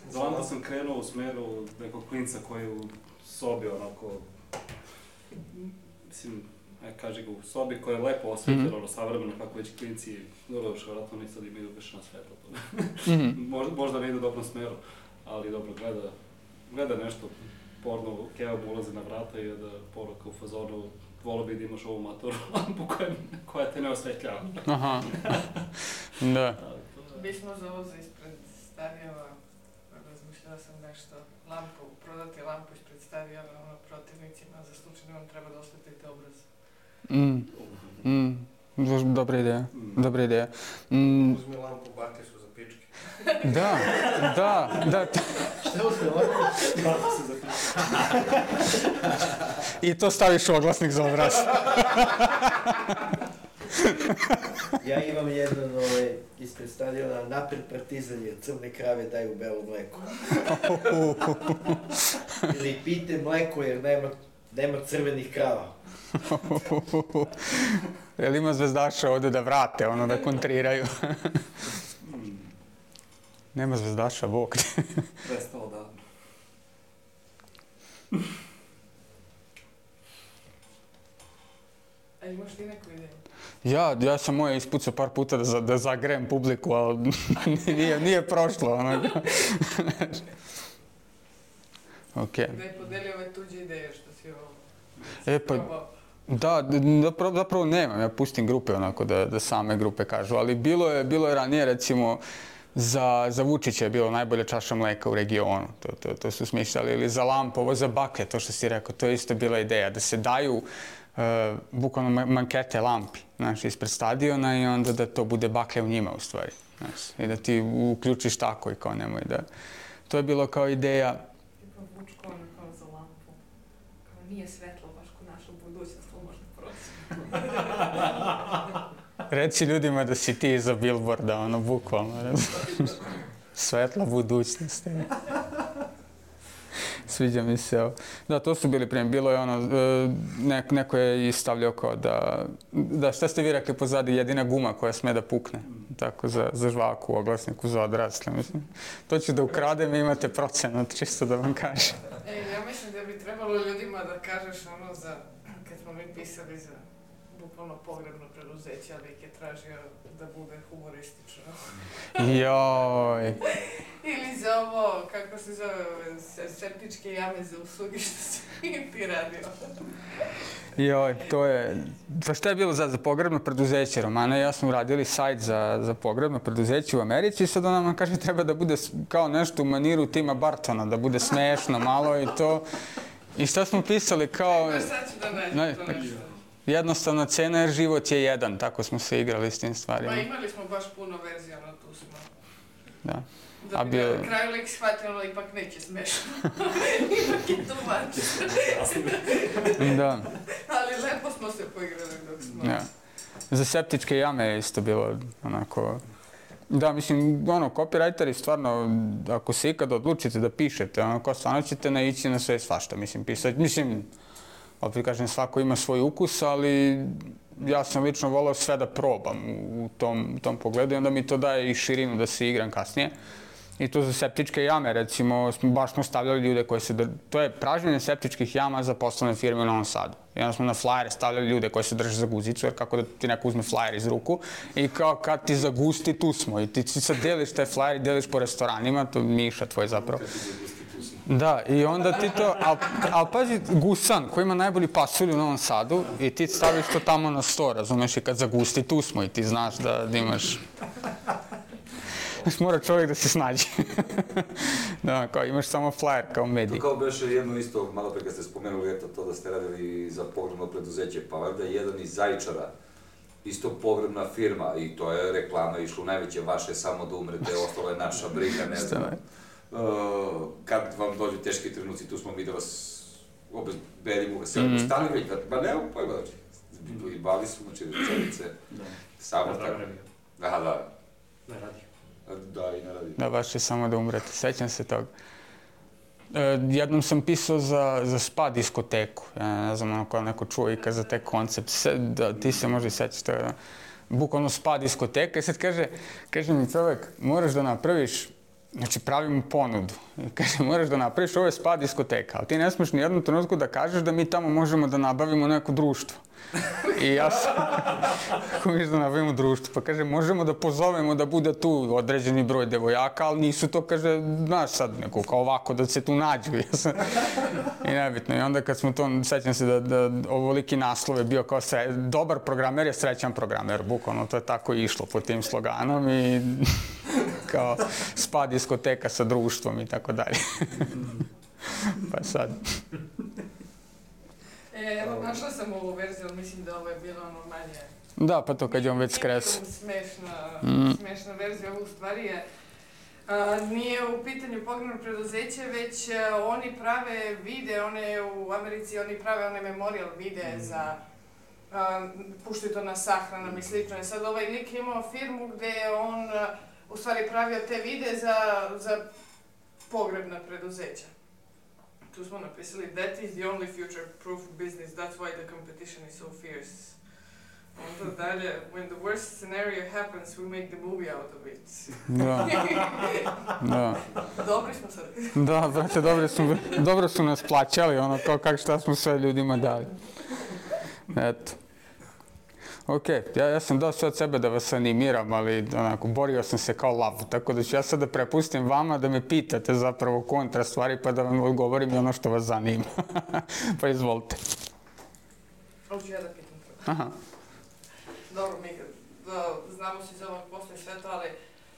Za lampu sam krenuo u smeru nekog klinca koji je u sobi onako, mislim, aj kaži ga, u sobi koja je lepo osvetljena, mm-hmm. savremeno kako već klinci, dobro, još vjerojatno ni sad imaju baš na svetlo. Mm-hmm. možda, možda ne ide u dobrom smeru, ali dobro, gleda, gleda nešto porno, kebab ulazi na vrata i da poruka u fazonu, volio bi da imaš ovu matoru lampu koja, koja te ne osvetljava. Aha, da. Bismo za ovo ispred stadijeva, razmišljala sam nešto, lampu, prodati lampu ispred stadijeva ono, protivnicima, za slučaj da vam treba da osvetlite obraz. Mm. Mm. Dobra ideja, mm. dobra ideja. Mm. Uzmi lampu, bakišu za pičke. Da, da, da. Šta uzme lampu? Bakišu za pičke. I to staviš u oglasnik za obraz. Ja imam jedan ovaj, ispred stadiona, napred Partizan je, crne krave daju belo mleko. Ili pijte mleko jer nema, nema crvenih krava. Jel ima zvezdaša ovdje da vrate, ono da kontriraju? Nema zvezdaša, bog. Prestao davno. A imaš ti neku ideju? Ja, ja sam moje ispucao par puta da, za, da zagrem publiku, ali nije, nije prošlo. Ono. Okay. Da je podelio ove tuđe ideje što si ovo... E pa, da, zapravo, zapravo nemam, ja pustim grupe onako da, da same grupe kažu, ali bilo je, bilo je ranije recimo za, za Vučića je bilo najbolja čaša mleka u regionu, to, to, to su smišljali, ili za lampu, ovo za baklje, to što si rekao, to je isto bila ideja, da se daju uh, bukvalno mankete lampi, znaš, ispred stadiona i onda da to bude baklja u njima u stvari, znaš, i da ti uključiš tako i kao nemoj da, to je bilo kao ideja. Tipa Vučko ono kao za lampu, kao nije svetlo baš ko naša budućnost, to možda proći. Reci ljudima da si ti iza billboarda, ono, bukvalno. Svetla budućnost. Sviđa mi se ovo. Da, to su bili primjer. Bilo je ono, nek, neko je istavljao kao da, da šta ste vi rekli pozadi, jedina guma koja sme da pukne. Tako za, za žvaku, oglasniku za odrasle, mislim. To ću da ukradem i imate procenat, čisto da vam kažem. E, ja mislim da bi trebalo ljudima da kažeš ono za, kad smo mi pisali za bukvalno pogrebno preduzeće, ali ih je tražio da bude humoristično. Joj. Ili za ovo, kako se zove, septičke jame za usluge što si ti radio. Joj, to je... Pa šta je bilo za, za pogrebno preduzeće? Romana i ja smo uradili sajt za, za pogrebno preduzeće u Americi i sad on nam kaže treba da bude kao nešto u maniru Tima Bartona, da bude smešno malo i to. I šta smo pisali kao... Pa sad ću da nađem ne, to nešto. Jednostavna cena jer život je jedan, tako smo se igrali s tim stvarima. Pa imali smo baš puno verzija, ono tu smo. Da. Da bi bio... na kraju lik shvatio, ono ipak neće smešno. Ipak je tumač. Da. Ali lepo smo se poigrali dok smo. Ja. Za septičke jame je isto bilo onako... Da, mislim, ono, copywriteri stvarno, ako se ikada odlučite da pišete, onako, stvarno ćete naići na sve svašta, mislim, pisati. Mislim, opet kažem, svako ima svoj ukus, ali ja sam lično volao sve da probam u tom, u tom pogledu i onda mi to daje i širinu da se igram kasnije. I to za septičke jame, recimo, baš smo stavljali ljude koji se... To je pražnjenje septičkih jama za poslovne firme u Novom Sadu. I onda smo na flajere stavljali ljude koji se drže za guzicu, jer kako da ti neko uzme flajer iz ruku i kao kad ti zagusti, tu smo. I ti sad deliš taj flajer i deliš po restoranima, to Miša tvoj zapravo. Da, i onda ti to, ali al pazi, gusan koji ima najbolji pasulj u Novom Sadu i ti staviš to tamo na sto, razumeš, i kad zagusti, tu smo i ti znaš da, da imaš... Mora čovjek da se snađe. Da, kao imaš samo flyer kao medij. To kao beše jedno isto, malo pre kad ste spomenuli eto to da ste radili za pogrebno preduzeće, pa valjda jedan iz Zaječara, isto pogrebna firma i to je reklama išlo najveće vaše samo da umrete, ostalo je naša briga, ne znam. Uh, kad vam dođu teški trenuci, tu smo mi da vas obezbedimo, se mm. stali već, ba nema pojma, znači, i bali su, znači, rečenice, samo tako. Da, da. Ne radi. Da, i ne radi. Da, baš je samo da umrete, sećam se toga. E, jednom sam pisao za, za spa diskoteku, ja ne znam ono kao neko čuo ikad za taj koncept, se, da, ti se možda i sećaš toga, da, bukvalno spa diskoteka i sad kaže, kaže mi čovjek, moraš da napraviš znači pravi mu ponudu. I kaže, moraš da napraviš, ovo je spa diskoteka, ali ti ne smiješ ni jednom trenutku da kažeš da mi tamo možemo da nabavimo neko društvo. I ja sam, kako miš da nabavimo društvo? Pa kaže, možemo da pozovemo da bude tu određeni broj devojaka, ali nisu to, kaže, znaš sad, neko kao ovako, da se tu nađu. Ja sam, i nebitno. I onda kad smo to, sećam se da, da ovoliki naslov je bio kao sre, dobar programer je srećan programer, bukvalno to je tako išlo po tim sloganom i kao spa diskoteka sa društvom i tako dalje. Pa sad. E, evo, našla sam ovu verziju, ali mislim da ovo je bilo ono manje... Da, pa to kad je on već skres. Smešna, Mm. smešna verzija, ovo u stvari je... A, nije u pitanju pogrebno preduzeće, već a, oni prave vide, one u Americi, oni prave one memorial vide za... A, puštaju to na sahranama i slično. I sad ovaj lik imao firmu gde je on a, u stvari pravio te vide za, za pogrebna preduzeća. Tu smo napisali, that is the only future-proof business, that's why the competition is so fierce. Onda dalje, when the worst scenario happens, we make the movie out of it. Da. Da. Dobri smo sad. Da, brate, dobro su, dobro su nas plaćali, ono, kao kak šta smo sve ljudima dali. Eto. Okej, ja, ja sam dao sve od sebe da vas animiram, ali onako, borio sam se kao lav, tako da ću ja sad da prepustim vama da me pitate zapravo kontra stvari, pa da vam odgovorim i ono što vas zanima. Pa izvolite. Hoću ja da pitam prvo. Aha. Dobro, mi da, znamo se iz ovog posla i sve to, ali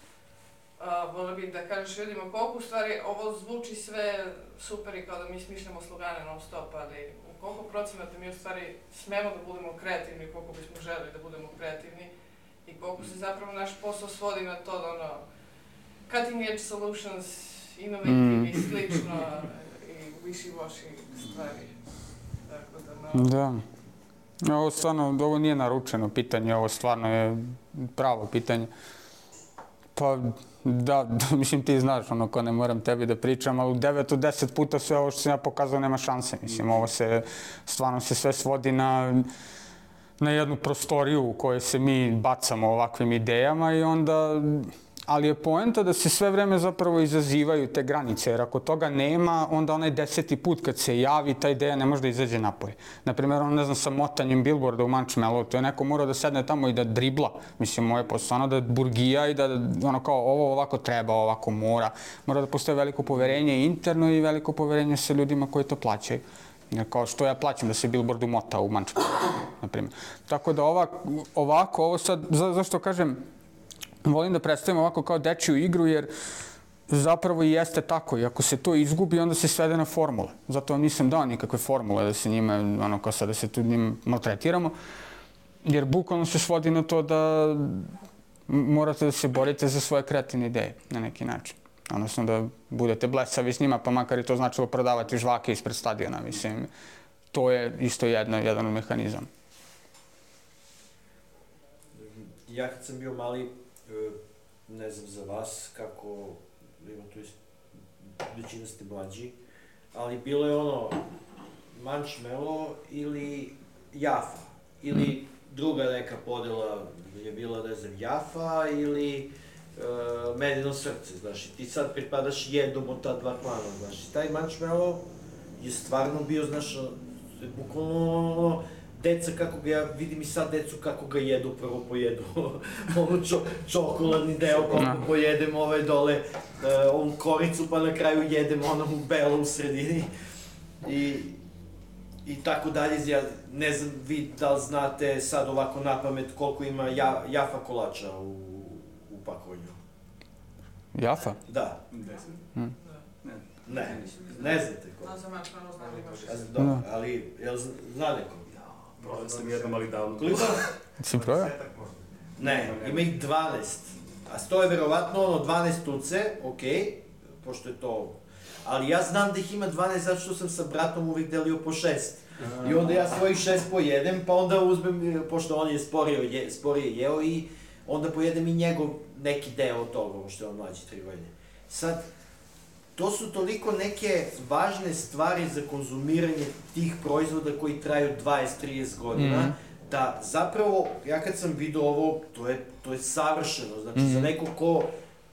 uh, volio bih da kažeš ljudima koliko u stvari ovo zvuči sve super i kao da mi smišljamo slogane non stop, ali u koliko procenata mi u stvari smemo da budemo kreativni, koliko bismo želeli da budemo kreativni i koliko se zapravo naš posao svodi na to da ono cutting edge solutions, innovative mm. i slično i wishy-washy stvari. Tako da malo... Da. Ovo stvarno, ovo nije naručeno pitanje, ovo stvarno je pravo pitanje. Pa, da, mislim ti znaš, ono, ko ne moram tebi da pričam, ali u devet od deset puta sve ovo što sam ja pokazao nema šanse. Mislim, ovo se, stvarno se sve svodi na, na jednu prostoriju u kojoj se mi bacamo ovakvim idejama i onda... Ali je poenta da se sve vreme zapravo izazivaju te granice, jer ako toga nema, onda onaj deseti put kad se javi, ta ideja ne može da izađe napolje. Naprimjer, ono, ne znam, sa motanjem billboarda u Marshmallow, to je neko morao da sedne tamo i da dribla. Mislim, moje posao, ono, da burgija i da, ono, kao, ovo ovako treba, ovako mora. Mora da postoje veliko poverenje interno i veliko poverenje sa ljudima koji to plaćaju. Jer kao što ja plaćam da se billboard umota u Marshmallow, naprimjer. Tako da ovako, ovako ovo sad, za, zašto kažem, volim da predstavim ovako kao dečiju igru, jer zapravo i jeste tako. I ako se to izgubi, onda se svede na formule. Zato vam nisam dao nikakve formule da se njima, ono, kao sad da se tu njima maltretiramo. Jer bukvalno se svodi na to da morate da se borite za svoje kreativne ideje na neki način. Odnosno da budete blesavi s njima, pa makar i to značilo prodavati žvake ispred stadiona. Mislim, to je isto jedno, jedan od mehanizama. Ja kad sam bio mali, ne znam za vas kako, ima tu većina ste mlađi, ali bilo je ono Marshmallow ili Jaffa, ili druga neka podela je bila, ne znam, Jaffa ili uh, Medino srce, znaš, i ti sad pripadaš jednom od ta dva klana, znaš, i taj Marshmallow je stvarno bio, znaš, bukvalno deca kako ga, ja vidim i sad decu kako ga jedu, prvo pojedu ono čo, čokoladni deo, kako pojedem ove dole, uh, ovu koricu, pa na kraju jedem ono belo u sredini i, i tako dalje. Ja ne znam vi da li znate sad ovako na pamet koliko ima ja, Jaffa kolača u, u pakovanju. Jaffa? Da. Deset? Hmm. Ne. Ne, ne znate koliko. A za Marshmallow znam ima šest. Ja, dobro, ali jel zna neko? Probao sam jednom, ali davno. Koliko? Si probao? Ne, ima ih dvanaest. A sto je verovatno ono dvanaest tuce, okej, okay, pošto je to... Ali ja znam da ih ima dvanaest zato što sam sa bratom uvijek delio po šest. I onda ja svojih šest pojedem, pa onda uzmem, pošto on je sporio, je, sporije jeo i onda pojedem i njegov neki deo od toga, što je on mlađi tri godine. Sad, to su toliko neke važne stvari za konzumiranje tih proizvoda koji traju dvadeset do trideset godina, mm. da zapravo, ja kad sam vidio ovo, to je, to je savršeno. Znači, mm. za neko ko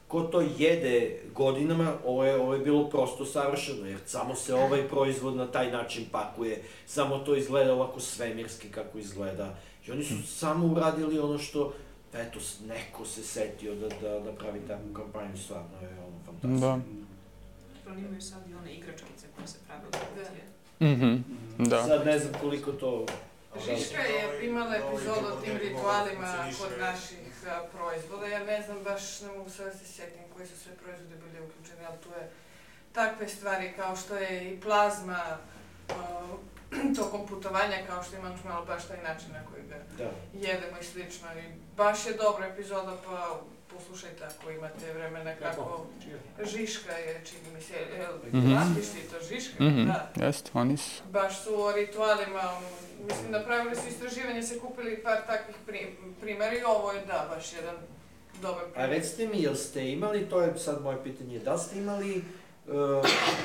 ko to jede godinama, ovo je, ovo je bilo prosto savršeno, jer samo se ovaj proizvod na taj način pakuje, samo to izgleda ovako svemirski kako izgleda. I oni su mm. samo uradili ono što, eto, neko se setio da, da, da pravi takvu kampanju, stvarno je ono fantastično. Da. Oni imaju sad i one igračkice koje se prave od kutije. Mhm, da. Sad ne znam koliko to... Žiška je imala epizodu o tim ritualima kod naših a, proizvoda. Ja ne znam, baš ne mogu sve da se sjetim koji su sve proizvode bili uključeni, ali tu je takve stvari kao što je i plazma a, tokom putovanja, kao što imam malo baš taj način na koji ga da. jedemo i slično. I baš je dobra epizoda, pa poslušajte ako imate vremena kako Žiška je, čini mi se, platiš ti to Žiška, mm-hmm. da. Jeste, oni su. Baš su o ritualima, mislim, napravili su istraživanje, se kupili par takvih primjera i ovo je, da, baš jedan dobar primjer. A recite mi, jel ste imali, to je sad moje pitanje, da ste imali, uh,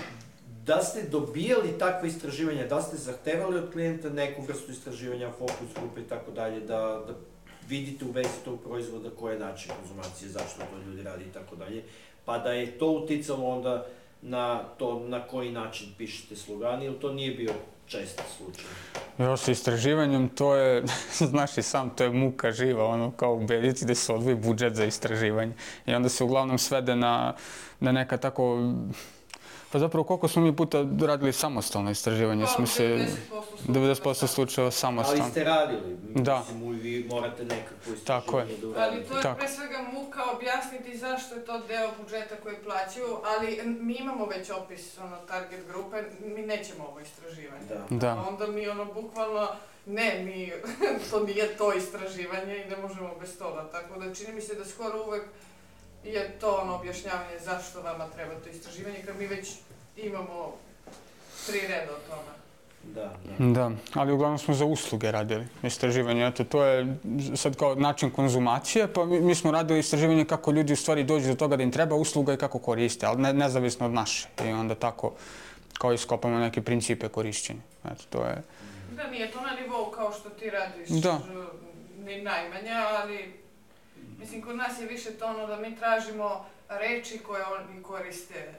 da ste dobijali takve istraživanja, da ste zahtevali od klijenta neku vrstu istraživanja, fokus grupe i tako dalje, da, da vidite u vezi tog proizvoda koji je način konzumacije, zašto to ljudi radi i tako dalje, pa da je to uticalo onda na to na koji način pišete slogani, ili to nije bio čest slučaj? Jo, sa istraživanjem to je, znaš i sam, to je muka živa, ono kao u Beljici gde se odvoji budžet za istraživanje. I onda se uglavnom svede na, na neka tako... Pa zapravo koliko smo mi puta radili samostalno istraživanje, smo se devedeset posto slučajeva samostalno. Ali ste radili, da. Mislim, vi morate nekako istraživanje da uradite. Ali to je Tako. pre svega muka objasniti zašto je to deo budžeta koji plaćaju, ali mi imamo već opis ono, target grupe, mi nećemo ovo istraživanje. Da. Da. Onda mi ono bukvalno, ne, mi, to nije to istraživanje i ne možemo bez toga, tako da čini mi se da skoro uvek je to ono objašnjavanje zašto vama treba to istraživanje, kad mi već imamo tri reda o tome. Da, da. Da, ali uglavnom smo za usluge radili istraživanje. Eto, to je sad kao način konzumacije, pa mi, mi smo radili istraživanje kako ljudi u stvari dođu do toga da im treba usluga i kako koriste, ali ne, nezavisno od naše. I onda tako kao iskopamo neke principe korišćenja. Eto, to je... Da, nije to na nivou kao što ti radiš, da. Ni najmanja, ali mislim, kod nas je više to ono da mi tražimo reči koje oni koriste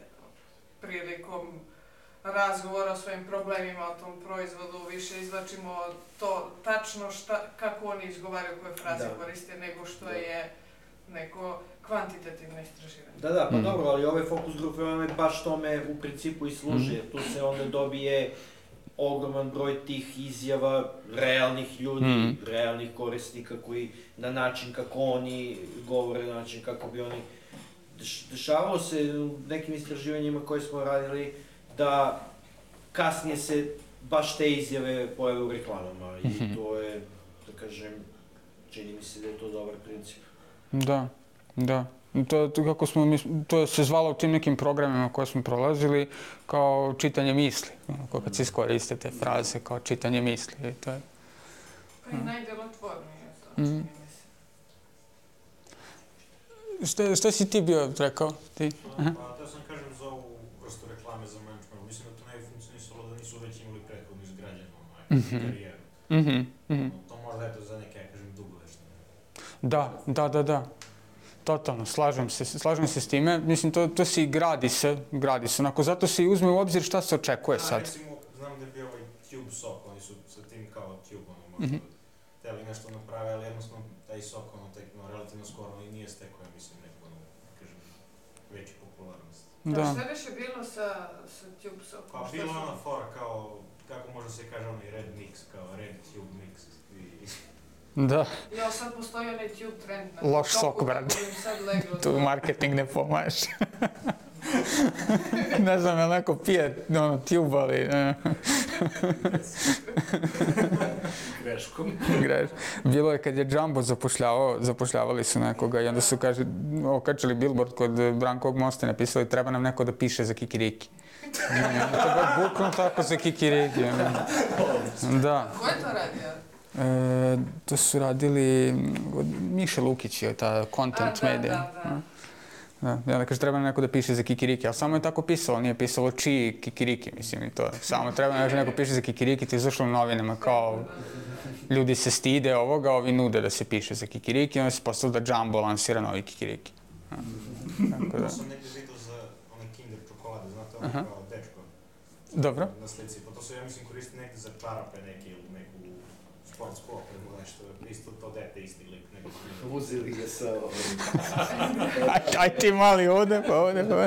prilikom razgovora o svojim problemima, o tom proizvodu, više izvlačimo to tačno šta, kako oni izgovaraju, koje fraze da. koriste, nego što je neko kvantitativno istraživanje. Da, da, pa mm. dobro, ali ove fokus grupe vam baš tome u principu i služe, mm. tu se onda dobije ogroman broj tih izjava realnih ljudi, mm. realnih korisnika koji na način kako oni govore, na način kako bi oni... Deš, dešavalo se u nekim istraživanjima koje smo radili da kasnije se baš te izjave pojave u reklamama i mm-hmm. to je, da kažem, čini mi se da je to dobar princip. Da, da. To, to, kako smo, to se zvalo u tim nekim programima koje smo prolazili kao čitanje misli. Kako kad se iskoriste te fraze kao čitanje misli. I to je... Pa i najdelotvornije, čini mi se. Šta, šta si ti bio rekao? Ti? Pa, da sam kažem za ovu vrstu reklame za management. Mislim da to ne bi funkcionisalo da nisu već imali prethodno izgrađenu mm-hmm. karijeru. Mm-hmm. To možda je to za neke, ja kažem, dugogodišnje. Da, da, da, da. Totalno, slažem se, slažem se s time. Mislim, to, to se i gradi se, gradi se. Onako, zato se i uzme u obzir šta se očekuje sad. A, recimo, znam da je bio ovaj Tube sok, oni su sa tim kao Tube, ono, možda mm-hmm. hteli nešto naprave, ali jednostavno taj sok, ono, tekno, relativno skoro i nije stekao, ja mislim, neko, ono, kažem, veću popularnost. Da. A šta više bilo sa, sa Tube sokom? Pa, bilo je ona fora kao, kako možda se kaže, onaj red mix, kao red Tube mix. I... Da. Ja, sad postoji onaj Tube trend na loš sok, brad. Tu marketing ne pomaže. Ne znam, je neko pije ono, Tube, ali... Greškom. Greš. Bilo je kad je Jumbo zapošljavao, zapošljavali su nekoga i onda su kaže, okačili billboard kod Brankovog mosta i napisali treba nam neko da piše za Kikiriki. To je baš bukvalno tako za Kikiriki. Da. Ko je to radio? E, to su radili Miša Lukić je ta content A, da, medija. Da, da. Da, i onda kaže treba neko da piše za Kikiriki, ali samo je tako pisalo, nije pisalo čiji Kikiriki, mislim i to. Samo treba da neko piše za Kikiriki, to je izašlo u novinama kao ljudi se stide ovoga, ovi nude da se piše za Kikiriki, onda se postalo da Jumbo lansira novi Kikiriki. Tako da. To sam negdje vidio za one Kinder čokolade, znate ono Aha. kao dečko Dobro. na slici, pa to se ja mislim koristi negdje za čarape neke ili neku sportsku opremu, nešto, isto to dete isti lik, neko Kinder. Uzeli ga sa ovim. Aj, aj ti mali ovdje, pa ovdje, pa ovdje.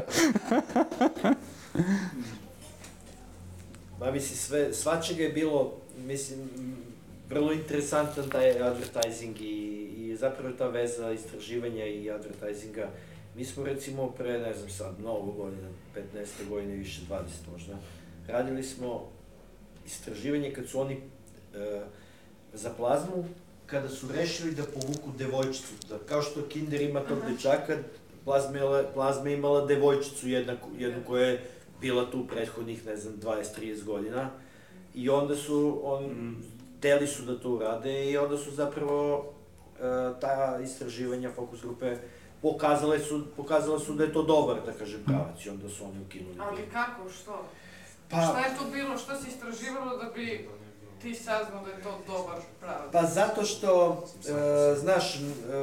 Ma mislim, sve, svačega je bilo, mislim, vrlo interesantan taj advertising i, i zapravo ta veza istraživanja i advertisinga. Mi smo recimo pre, ne znam sad, mnogo godina, petnaeste godine, više dvadeset možda, radili smo istraživanje kad su oni e, za plazmu, kada su rešili da povuku devojčicu, da kao što Kinder ima tog dečaka, plazma, plazma imala devojčicu jednaku, jednu koja je bila tu prethodnih, ne znam, dvadeset do trideset godina. I onda su, on, mm. teli su da to urade i onda su zapravo e, ta istraživanja fokus grupe pokazale su, pokazale su da je to dobar, da kažem, pravac i onda su oni ukinuli. Ali kako, što? Pa, šta je to bilo, što si istraživalo da bi ti saznao da je to dobar pravac? Pa zato što, e, znaš, e,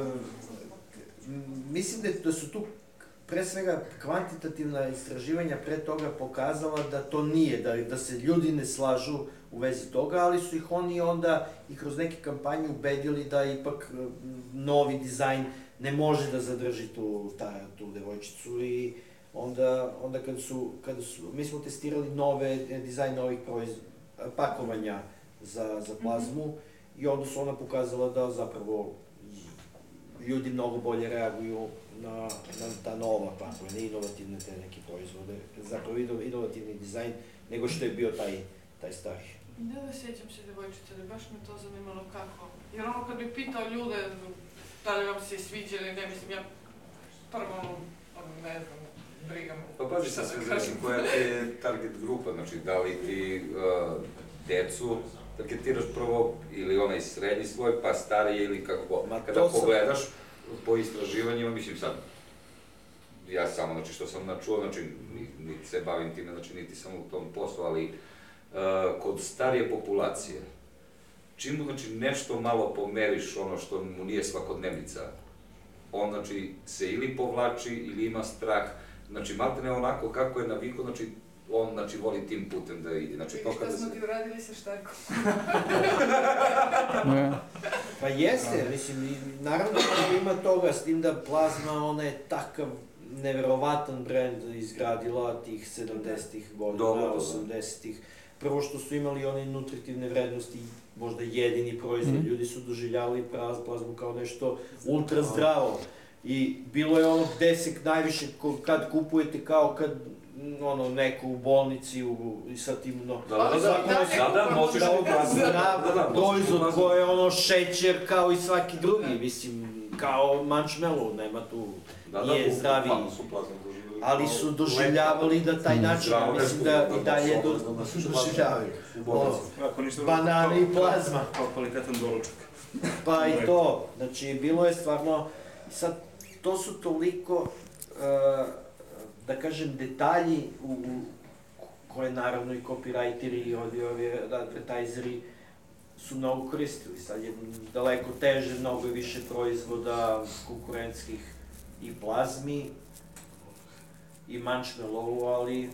mislim da, da su tu pre svega kvantitativna istraživanja pre toga pokazala da to nije, da, da se ljudi ne slažu u vezi toga, ali su ih oni onda i kroz neke kampanje ubedili da ipak novi dizajn ne može da zadrži tu, ta, tu devojčicu i onda, onda kada su, kada su, mi smo testirali nove, dizajn novih proiz, pakovanja za, za plazmu mm-hmm. i onda su ona pokazala da zapravo ljudi mnogo bolje reaguju na, na ta nova pakovanja, inovativne te neke proizvode, zapravo inovativni dizajn, nego što je bio taj, taj stari. Da, da, sjećam se devojčice, ali baš me to zanimalo kako. Jer ono kad bi pitao ljude da li vam se sviđa ili ne, mislim, ja prvo, ono, ne znam, brigam. Pa pazi sad sve znači koja je target grupa, znači da li ti uh, decu targetiraš prvo ili onaj srednji sloj, pa starije ili kako god. Kada pogledaš po istraživanjima, mislim sad, ja samo, znači što sam načuo, znači niti se bavim time, znači niti sam u tom poslu, ali uh, kod starije populacije, čim mu znači nešto malo pomeriš ono što mu nije svakodnevnica, on znači se ili povlači ili ima strah, znači maltene onako kako je navikao, znači on znači voli tim putem da ide. Znači, vidiš šta smo ti uradili sa Štarkom. Pa jeste, mislim, naravno da ima toga, s tim da plazma, ona je takav neverovatan brend izgradila tih sedamdesetih godina, osamdesetih. Prvo što su imali one nutritivne vrednosti, možda jedini proizvod, mm-hmm. ljudi su doživljavali plazmu kao nešto ultra zdravo. I bilo je ono gde se najviše, kad kupujete kao kad ono, neko u bolnici u, i sa tim, no... Da, da, da, da, da, možeš da, da, proizvod koji je ono šećer kao i svaki drugi, mislim, kao marshmallow, nema tu, nije zdravi. Ali su doživljavali da taj način, mislim da i dalje doživljavaju. Banane i plazma. Kao kvalitetan doručak. Pa i to, znači bilo je stvarno, sad, to su toliko, da kažem, detalji u, koje naravno i copywriteri i ovi, ovi advertiseri su mnogo koristili. Sad je daleko teže, mnogo više proizvoda konkurentskih i plazmi i marshmallow, ali...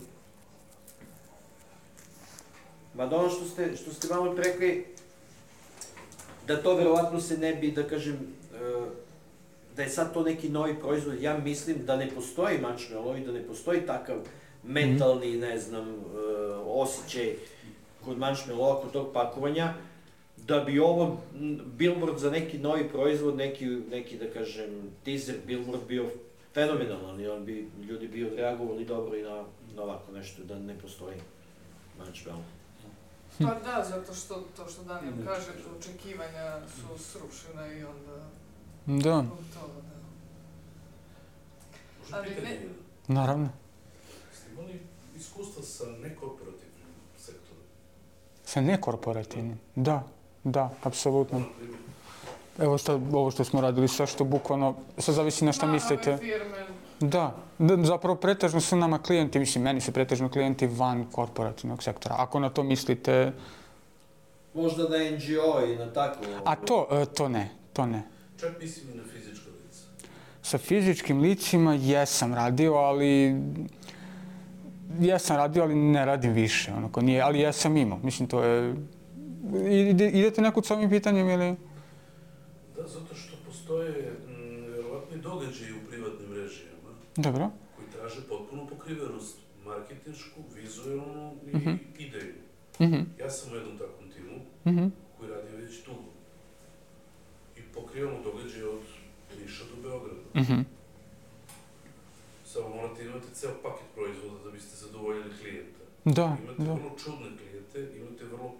Mada ono što ste, što ste malo rekli, da to verovatno se ne bi, da kažem, da je sad to neki novi proizvod, ja mislim da ne postoji marshmallow i da ne postoji takav mentalni, ne znam, osjećaj kod marshmallowa, kod tog pakovanja, da bi ovo billboard za neki novi proizvod, neki, neki da kažem, teaser billboard bio fenomenalan i on bi, ljudi bi odreagovali dobro i na, na ovako nešto, da ne postoji marshmallow. Pa da, zato što, to što Daniel kaže, očekivanja su srušena i onda... Da. To, da. Ali ne... Naravno. Ste imali iskustva sa nekorporativnim sektorom? Sa nekorporativnim? Da, da, apsolutno. Evo što, ovo što smo radili, sve što bukvalno, sad zavisi na šta mislite. Da, da, zapravo pretežno su nama klijenti, mislim, meni su pretežno klijenti van korporativnog sektora. Ako na to mislite... Možda na en dži o i na tako... A to, to ne, to ne. Čak mislim i na fizička lica. Sa fizičkim licima jesam radio, ali... Jesam radio, ali ne radim više, onako nije, ali jesam imao. Mislim, to je... Ide, idete nekud s ovim pitanjem ili... Da, zato što postoje vjerovatni događaji u privatnim režijama. Dobro. Koji traže potpunu pokrivenost, marketinšku, vizualnu i mm-hmm. idejnu. Mm-hmm. Ja sam u jednom takvom timu mm-hmm. koji radi već dugo. I pokrivamo događaje od Niša do Beograda. Mm-hmm. Samo morate imati ceo paket proizvoda da biste zadovoljili klijenta. Da, imate da. vrlo čudne klijente, imate vrlo,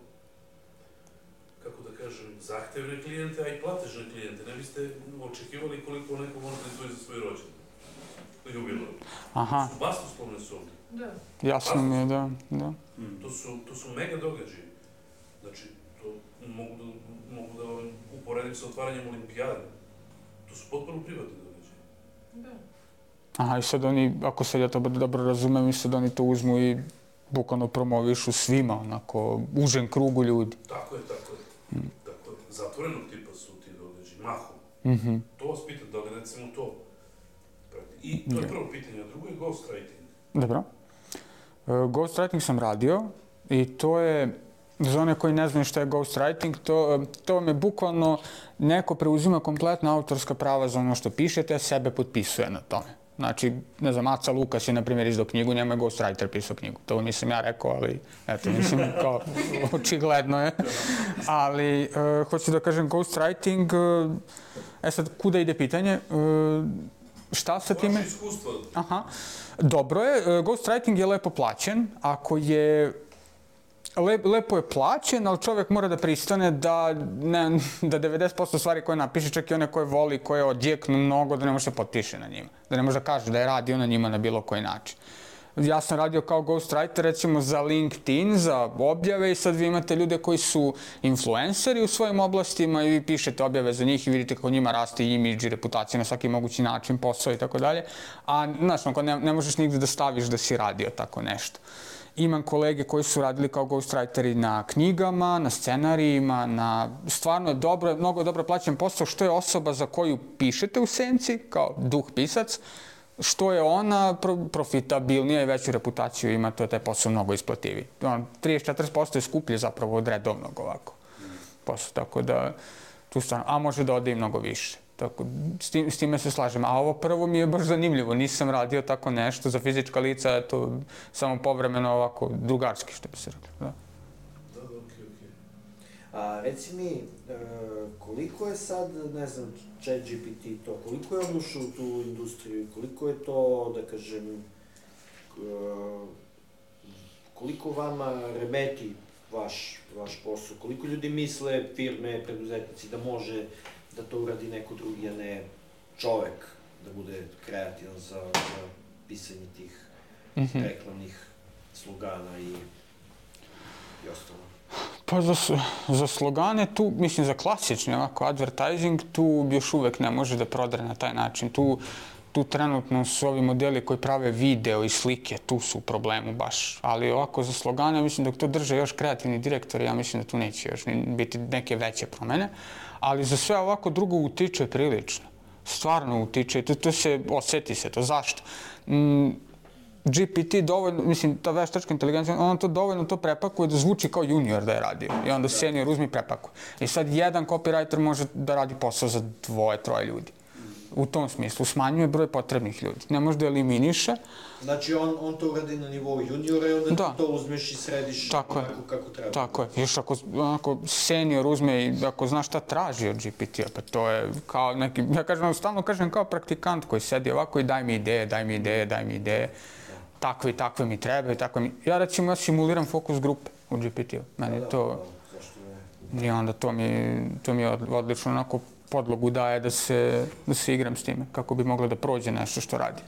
kako da kažem, zahtevne klijente, a i platežne klijente. Ne biste očekivali koliko neko može da izdvoji za svoj rođendan. Jubilar. Aha. To su basnoslovne sume. Da. Jasno mi je, da, da. Mm. To su, to su mega događaji. Znači, to mogu da, mogu da vam uporedim sa otvaranjem olimpijade. To su potpuno privatni događaji. Da. Aha, i sad oni, ako sad ja to dobro razumem, i sad oni to uzmu i bukvalno promovišu svima, onako, užem krugu ljudi. Tako je, tako je. Mm. Tako je. Zatvorenog tipa su ti događaji, mahom. Mm-hmm. To vas pitam, da li recimo to prati. I to je prvo pitanje, a drugo je ghostwriting. Dobro. Uh, ghostwriting sam radio i to je, za one koji ne znaju šta je ghostwriting, to, to vam je bukvalno neko preuzima kompletna autorska prava za ono što pišete, a sebe potpisuje na tome. Znači, ne znam, Aca Lukas je, na primjer, izdao knjigu, njemu je ghostwriter pisao knjigu. To nisam ja rekao, ali, eto, mislim, kao, očigledno je. Ali, uh, hoću da kažem, ghostwriting, uh, e sad, kuda ide pitanje? Uh, šta sa time? Vaše iskustvo. Aha. Dobro je, uh, ghostwriting je lepo plaćen. Ako je... Lep, lepo je plaćen, ali čovjek mora da pristane da, ne, da devedeset posto stvari koje napiše, čak i one koje voli, koje odjeknu mnogo, da ne može se potpiše na njima. Da ne može da kaže da je radio na njima na bilo koji način. Ja sam radio kao ghostwriter, recimo, za LinkedIn, za objave, i sad vi imate ljude koji su influenceri u svojim oblastima i vi pišete objave za njih i vidite kako njima raste imidž i reputacija na svaki mogući način, posao i tako dalje. A, znaš, ne, ne možeš nigde da staviš da si radio tako nešto. Imam kolege koji su radili kao ghostwriteri na knjigama, na scenarijima, na... Stvarno je dobro, mnogo dobro plaćen posao, što je osoba za koju pišete u senci, kao duh pisac, što je ona profitabilnija i veću reputaciju ima, to je taj posao mnogo isplativiji. trideset do četrdeset posto je skuplje zapravo od redovnog ovako posao, tako da tu stvarno, a može da ode i mnogo više. Tako, s, tim, s time se slažem. A ovo prvo mi je baš zanimljivo. Nisam radio tako nešto za fizička lica, to samo povremeno ovako drugarski, što bi se rekli. Da, da, da, okej, okej. A reci mi, e, koliko je sad, ne znam, ChatGPT to, koliko je on ušao u tu industriju, koliko je to, da kažem, e, koliko vama remeti vaš, vaš posao, koliko ljudi misle, firme, preduzetnici, da može da to uradi neko drugi, a ne čovek da bude kreativan za, za pisanje tih mm-hmm. reklamnih slogana i, i ostalo. Pa za, za slogane tu, mislim za klasični ovako advertising, tu još uvek ne može da prodre na taj način. Tu, tu trenutno su ovi modeli koji prave video i slike, tu su u problemu baš. Ali ovako za slogane, mislim dok to drže još kreativni direktori, ja mislim da tu neće još biti neke veće promene. Ali za sve ovako drugo utiče prilično. Stvarno utiče. To, to se, osjeti se to. Zašto? Mm, G P T dovoljno, mislim, ta veštačka inteligencija, ona to dovoljno to prepakuje da zvuči kao junior da je radio. I onda senior uzmi i prepakuje. I sad jedan copywriter može da radi posao za dvoje, troje ljudi. U tom smislu, smanjuje broj potrebnih ljudi. Ne može da eliminiše. Znači, on, on to uradi na nivou juniora i onda da. To uzmeš i središ tako onako je. Kako treba. Tako je. Još ako, ako senior uzme i ako zna šta traži od G P T-a, pa to je kao neki, ja kažem, stalno kažem kao praktikant koji sedi ovako i daj mi ideje, daj mi ideje, daj mi ideje. Da. Takve i takve mi treba i takve mi... Ja recimo, ja simuliram fokus grupe u G P T-u. Meni da, to... Da, da. Zašto ne? I onda to mi, to mi je odlično onako podlogu daje da se, da se igram s time, kako bi moglo da prođe nešto što radi.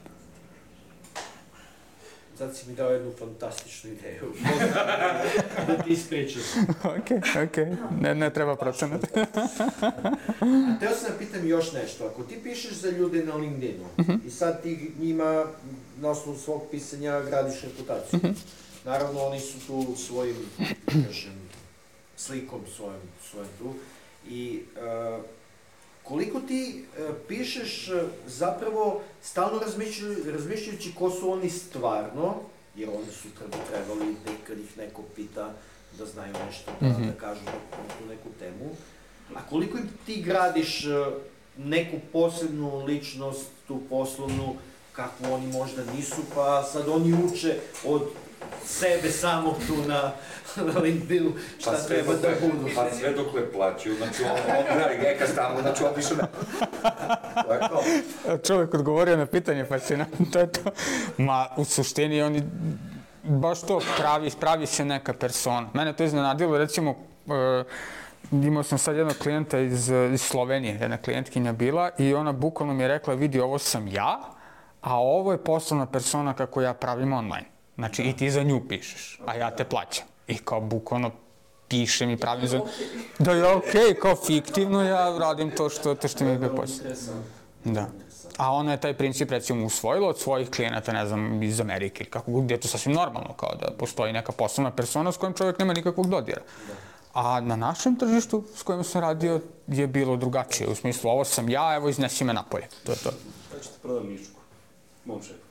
Sad si mi dao jednu fantastičnu ideju. Da ti ispričam. Okej, okay, okej. Okay. Ne, ne treba procenat. Teo sam da pitam još nešto. Ako ti pišeš za ljude na LinkedInu uh-huh. i sad ti njima na osnovu svog pisanja gradiš reputaciju. Uh-huh. Naravno, oni su tu svojim, kažem, slikom svojim, svojim tu. I uh, koliko ti e, pišeš e, zapravo stalno razmišljajući, razmišljajući ko su oni stvarno, jer oni sutra bi trebali kad ih neko pita da znaju nešto, da, mm-hmm. da kažu tu neku temu, a koliko ti gradiš e, neku posebnu ličnost, tu poslovnu, kakvu oni možda nisu, pa sad oni uče od sebe samog tu na, na LinkedInu šta pa treba da budu. Pa sve dokle plaćaju, znači on, on radi neka tamo, znači on više ne... To je to. Čovjek odgovorio na pitanje, pa se na to je to. Ma, u suštini oni, baš to pravi, pravi se neka persona. Mene to iznenadilo, recimo, uh, imao sam sad jednog klijenta iz, iz Slovenije, jedna klijentkinja bila i ona bukvalno mi je rekla, vidi, ovo sam ja, a ovo je poslovna persona kako ja pravim online. Znači, i ti za nju pišeš, a ja te plaćam. I kao bukvalno pišem i pravim za... Da je okej, okay, kao fiktivno ja radim to što, to što mi je posao. Da. A ona je taj princip, recimo, usvojila od svojih klijenata, ne znam, iz Amerike, kako gdje je to sasvim normalno, kao da postoji neka poslovna persona s kojom čovjek nema nikakvog dodira. A na našem tržištu s kojim sam radio je bilo drugačije, u smislu, ovo sam ja, evo iznesi me napolje. To je to. Da ćete prodam mišku, mom šefu.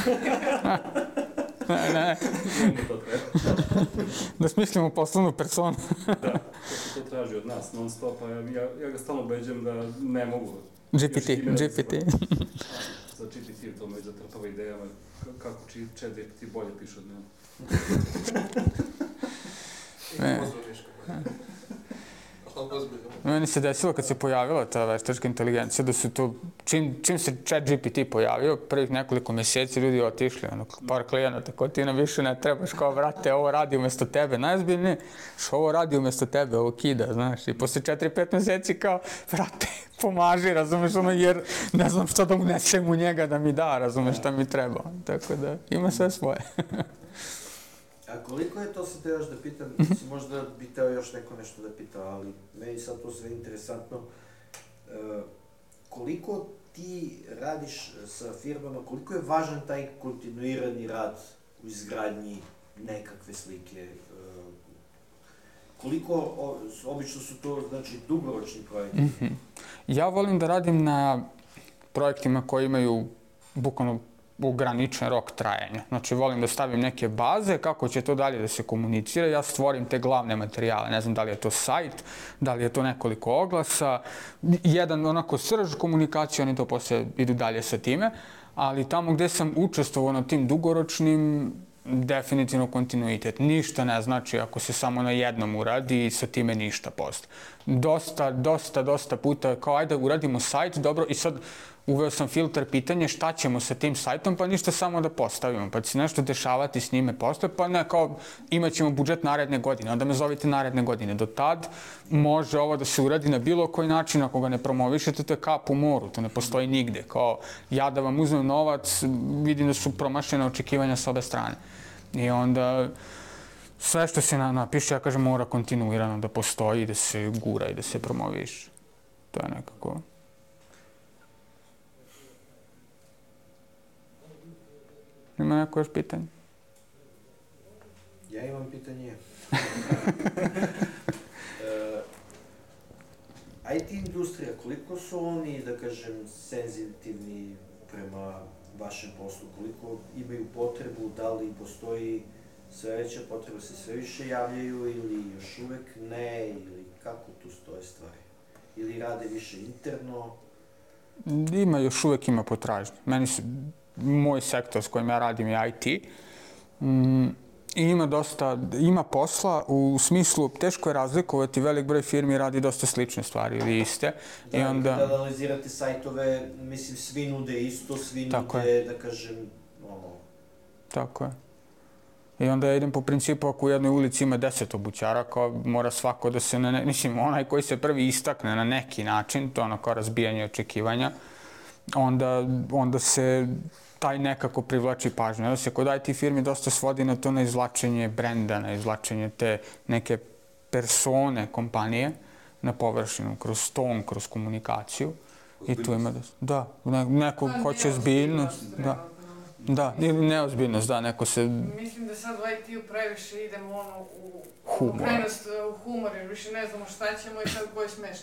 Ne, ne. Da smislimo poslovnu personu. Da, to se to traži od nas non stop, a ja, ja, ja ga stalno ubeđujem da ne mogu. G P T, G P T. Za G P T to me zatrpava idejama kako chat G P T bolje piše od mene. Ne. Meni se desilo kad se pojavila ta veštačka inteligencija da su to, čim, čim se chat G P T pojavio, prvih nekoliko mjeseci ljudi otišli, ono, par klijenata, ko ti nam više ne trebaš, kao vrate, ovo radi umjesto tebe, najzbiljnije, što ovo radi umjesto tebe, ovo kida, znaš, i posle četiri pet mjeseci kao, vrate, pomaži, razumeš, ono, jer ne znam što da unesem u njega da mi da, razumeš šta mi treba, tako da ima sve svoje. A koliko je to sad te još da pitam, mislim, možda bi teo još neko nešto da pita, ali meni sad to sve interesantno. E, koliko ti radiš sa firmama, koliko je važan taj kontinuirani rad u izgradnji nekakve slike? E, koliko, o, obično su to, znači, dugoročni projekti? Mm-hmm. Ja volim da radim na projektima koji imaju bukvalno ograničen rok trajanja. Znači, volim da stavim neke baze, kako će to dalje da se komunicira, ja stvorim te glavne materijale, ne znam da li je to sajt, da li je to nekoliko oglasa, jedan onako srž komunikacije, oni to posle idu dalje sa time, ali tamo gde sam učestvovao na tim dugoročnim, definitivno kontinuitet. Ništa ne znači ako se samo na jednom uradi i sa time ništa posle. Dosta, dosta, dosta puta kao ajde uradimo sajt, dobro, i sad uveo sam filter pitanje šta ćemo sa tim sajtom, pa ništa samo da postavimo, pa će se nešto dešavati s njime posle, pa ne, kao imat ćemo budžet naredne godine, onda me zovite naredne godine. Do tad može ovo da se uradi na bilo koji način, ako ga ne promovišete, to je kap u moru, to ne postoji nigde. Kao ja da vam uzmem novac, vidim da su promašene očekivanja s obe strane. I onda sve što se napiše, ja kažem, mora kontinuirano da postoji, da se gura i da se promoviše. To je nekako... Ima neko još pitanje? Ja imam pitanje. uh, I T industrija, koliko su oni, da kažem, senzitivni prema vašem poslu? Koliko imaju potrebu, da li postoji sve veća potreba, se sve više javljaju ili još uvek ne, ili kako tu stoje stvari? Ili rade više interno? Ima, još uvek ima potražnje. Meni su... Moj sektor s kojim ja radim je I T. Mm, ima dosta, ima posla u smislu, teško je razlikovati, velik broj firmi radi dosta slične stvari ili iste. Da, i onda... kada analizirate sajtove, mislim, svi nude isto, svi nude, da kažem, ono... Tako je. I onda ja idem po principu, ako u jednoj ulici ima deset obućara, kao mora svako da se, na ne, mislim, onaj koji se prvi istakne na neki način, to ono kao razbijanje očekivanja, onda, onda se taj nekako privlači pažnju. Onda se kod I T firmi dosta svodi na to, na izvlačenje brenda, na izvlačenje te neke persone kompanije na površinu, kroz ton, kroz komunikaciju. I tu ima da... Da, ne, neko hoće ozbiljnost, da. Da, ili neozbiljnost, da, neko se... Mislim da sad u I T-u previše idemo ono u... Humor. Prenost u humor, jer više ne znamo šta ćemo i sad ko je smešniji.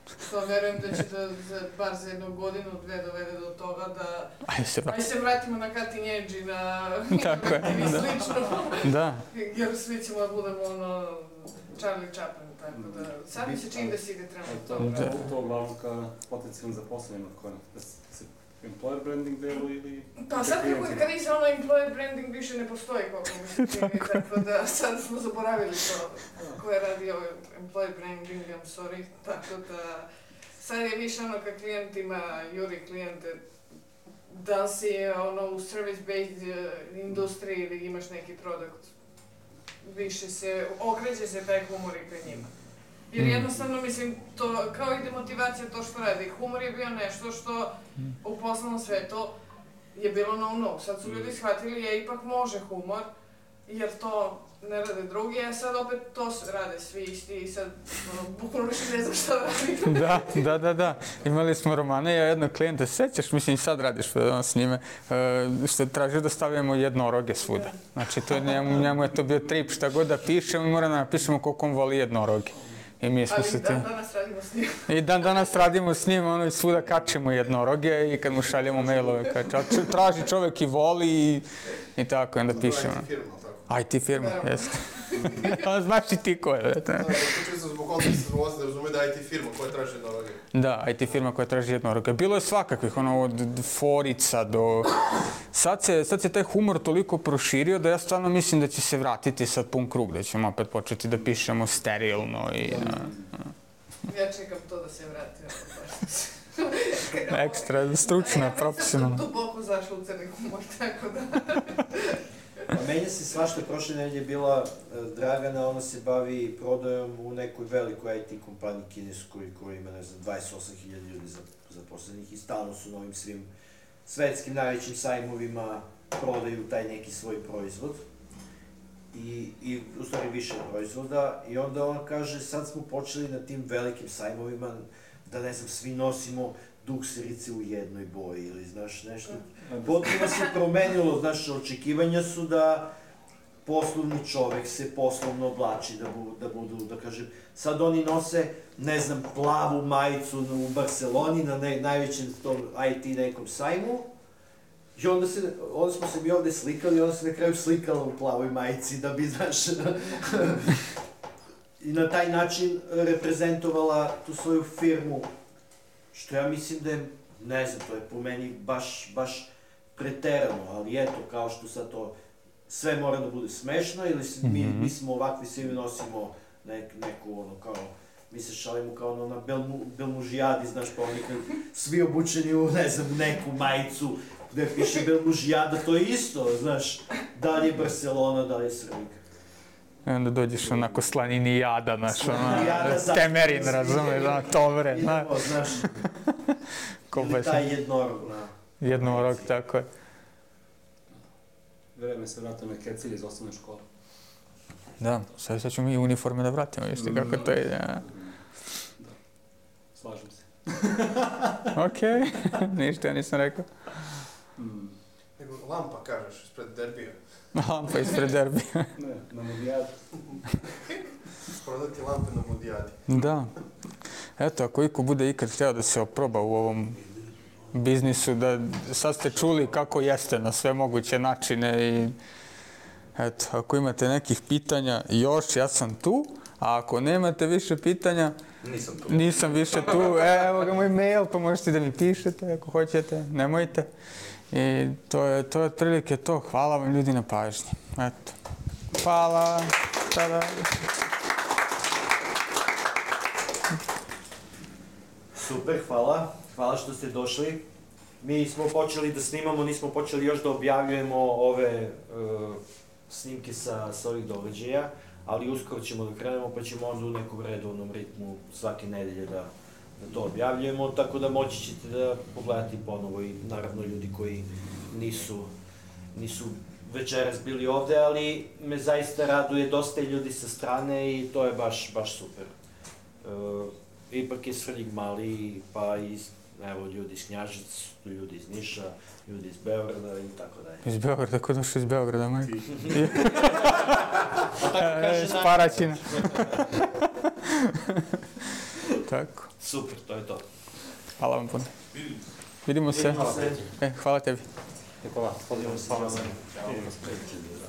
što verujem da će da za, bar za jednu godinu, dve dovede do toga da Ajde se ajde se vratimo na cutting edge i na Tako je, i da. slično. Da. Jer svi ćemo da budemo ono Charlie Chaplin, tako da sad mi se čini da si ide trenutno. To je to uglavnom ka potencijalno zaposlenima koji da se employer branding delu ili... Pa sad kako kad nisi ono employer branding više ne postoji koliko mi se čini, tako da sad smo zaboravili to ko je radio employer branding, I'm sorry, tako da sad je više ono kad klijent ima, juri klijente, da li si ono u service-based industriji ili imaš neki produkt, više se, okreće se taj humor i ka njima. Jer jednostavno, mislim, to kao i demotivacija to što radi. Humor je bio nešto što u poslovnom svetu je bilo no-no. Sad su ljudi shvatili je ipak može humor, jer to ne rade drugi, a sad opet to rade svi isti i sad, ono, bukvalno više ne znam šta radi. Da, da, da, da. Imali smo Romane, ja jednog klijenta, sećaš, mislim i sad radiš s njime, što je tražio da stavljamo jednoroge svuda. Znači, to njemu, njemu je to bio trip, šta god da pišemo i mora da napišemo koliko on voli jednoroge. I mi smo Ali se dan danas radimo s njim. I dan danas radimo s njim, ono i svuda kačemo jednoroge i kad mu šaljemo mailove, kaže, traži čovjek i voli i, i tako, onda pišemo. I T firma, tako? I T firma, jeste. Znaš i ti ko je, vete. Da, to čisto zbog konteksta zbog da razume da I T firma koja traži jednoroge. Da, I T firma koja traži jednoroge. Bilo je svakakvih, ono, od forica do... Sad se, sad se taj humor toliko proširio da ja stvarno mislim da će se vratiti sad pun krug, da ćemo opet početi da pišemo sterilno i... Ja čekam to da se vrati, ono baš. Ekstra, stručna, profesionalna. Ja sam duboko zašla u crni humor, tako da... Pa menja se svašta, prošle nedelje je bila Dragana, ona se bavi prodajom u nekoj velikoj I T kompaniji kineskoj koja ima, ne znam, dvadeset osam hiljada ljudi zaposlenih i stalno su na ovim svim svetskim najvećim sajmovima prodaju taj neki svoj proizvod. I, i u stvari više proizvoda i onda on kaže sad smo počeli na tim velikim sajmovima da ne znam svi nosimo dukserice u jednoj boji ili znaš nešto. Potpuno se promenilo, znaš, očekivanja su da poslovni čovek se poslovno oblači, da, bu, da budu, da kažem, sad oni nose, ne znam, plavu majicu u Barceloni na ne, najvećem tom I T nekom sajmu i onda, se, onda smo se mi ovde slikali i onda se na kraju slikala u plavoj majici da bi, znaš, i na taj način reprezentovala tu svoju firmu. Što ja mislim da je, ne znam, to je po meni baš, baš preterano, ali eto, kao što sad to sve mora da bude smešno ili se, mi, mi smo ovakvi, svi nosimo nek, neku, ono, kao, mi se šalimo kao ono na belmu, belmužijadi, znaš, pa oni kad svi obučeni u, ne znam, neku majicu gde piše belmužijada, to je isto, znaš, da li je Barcelona, da li je Srbika. I onda dođeš onako slanini jada, znaš, ono, temerin, razumiješ, ono, tovre, znaš. znaš, ili taj jednorog, na. Jednorog, tako je. Vreme se vratio na kecilje iz osnovne škole. Da, sad, sad ćemo mi uniforme da vratimo, viš ti kako to je, ja. Da, slažem se. Okej, ništa ja nisam rekao. Mm. Nego lampa, kažeš, ispred derbija. Lampa ispred derbija. Ne, na Mudijadi. Prodati lampe na Mudijadi. Da. Eto, ako iko bude ikad htio da se oproba u ovom biznisu, da sad ste čuli kako jeste na sve moguće načine i eto, ako imate nekih pitanja još, ja sam tu, a ako nemate više pitanja, nisam tu. Nisam više tu, e, evo ga moj mail, pa možete da mi pišete ako hoćete, nemojte. I to je, to je otprilike to. Hvala vam ljudi na pažnji. Eto. Hvala. Tada. Super, hvala. Hvala što ste došli. Mi smo počeli da snimamo, nismo počeli još da objavljujemo ove uh, snimke sa, sa ovih događaja, ali uskoro ćemo da krenemo, pa ćemo onda u nekom redovnom ritmu svake nedelje da, da to objavljujemo, tako da moći ćete da pogledate ponovo i naravno ljudi koji nisu, nisu večeras bili ovde, ali me zaista raduje dosta ljudi sa strane i to je baš, baš super. Uh, ipak je Svrljig mali, pa i evo, ljudi iz Knjaževca, ljudi iz Niša, ljudi iz Beograda i tako dalje. Iz Beograda, ko došao iz Beograda, majko? Pa tako kaže iz Paraćina. Tako. Super, to je to. Hvala vam puno. Vidimo se. Hvala. E, hvala tebi. Nikola, pozdrav s vama. Vidimo se.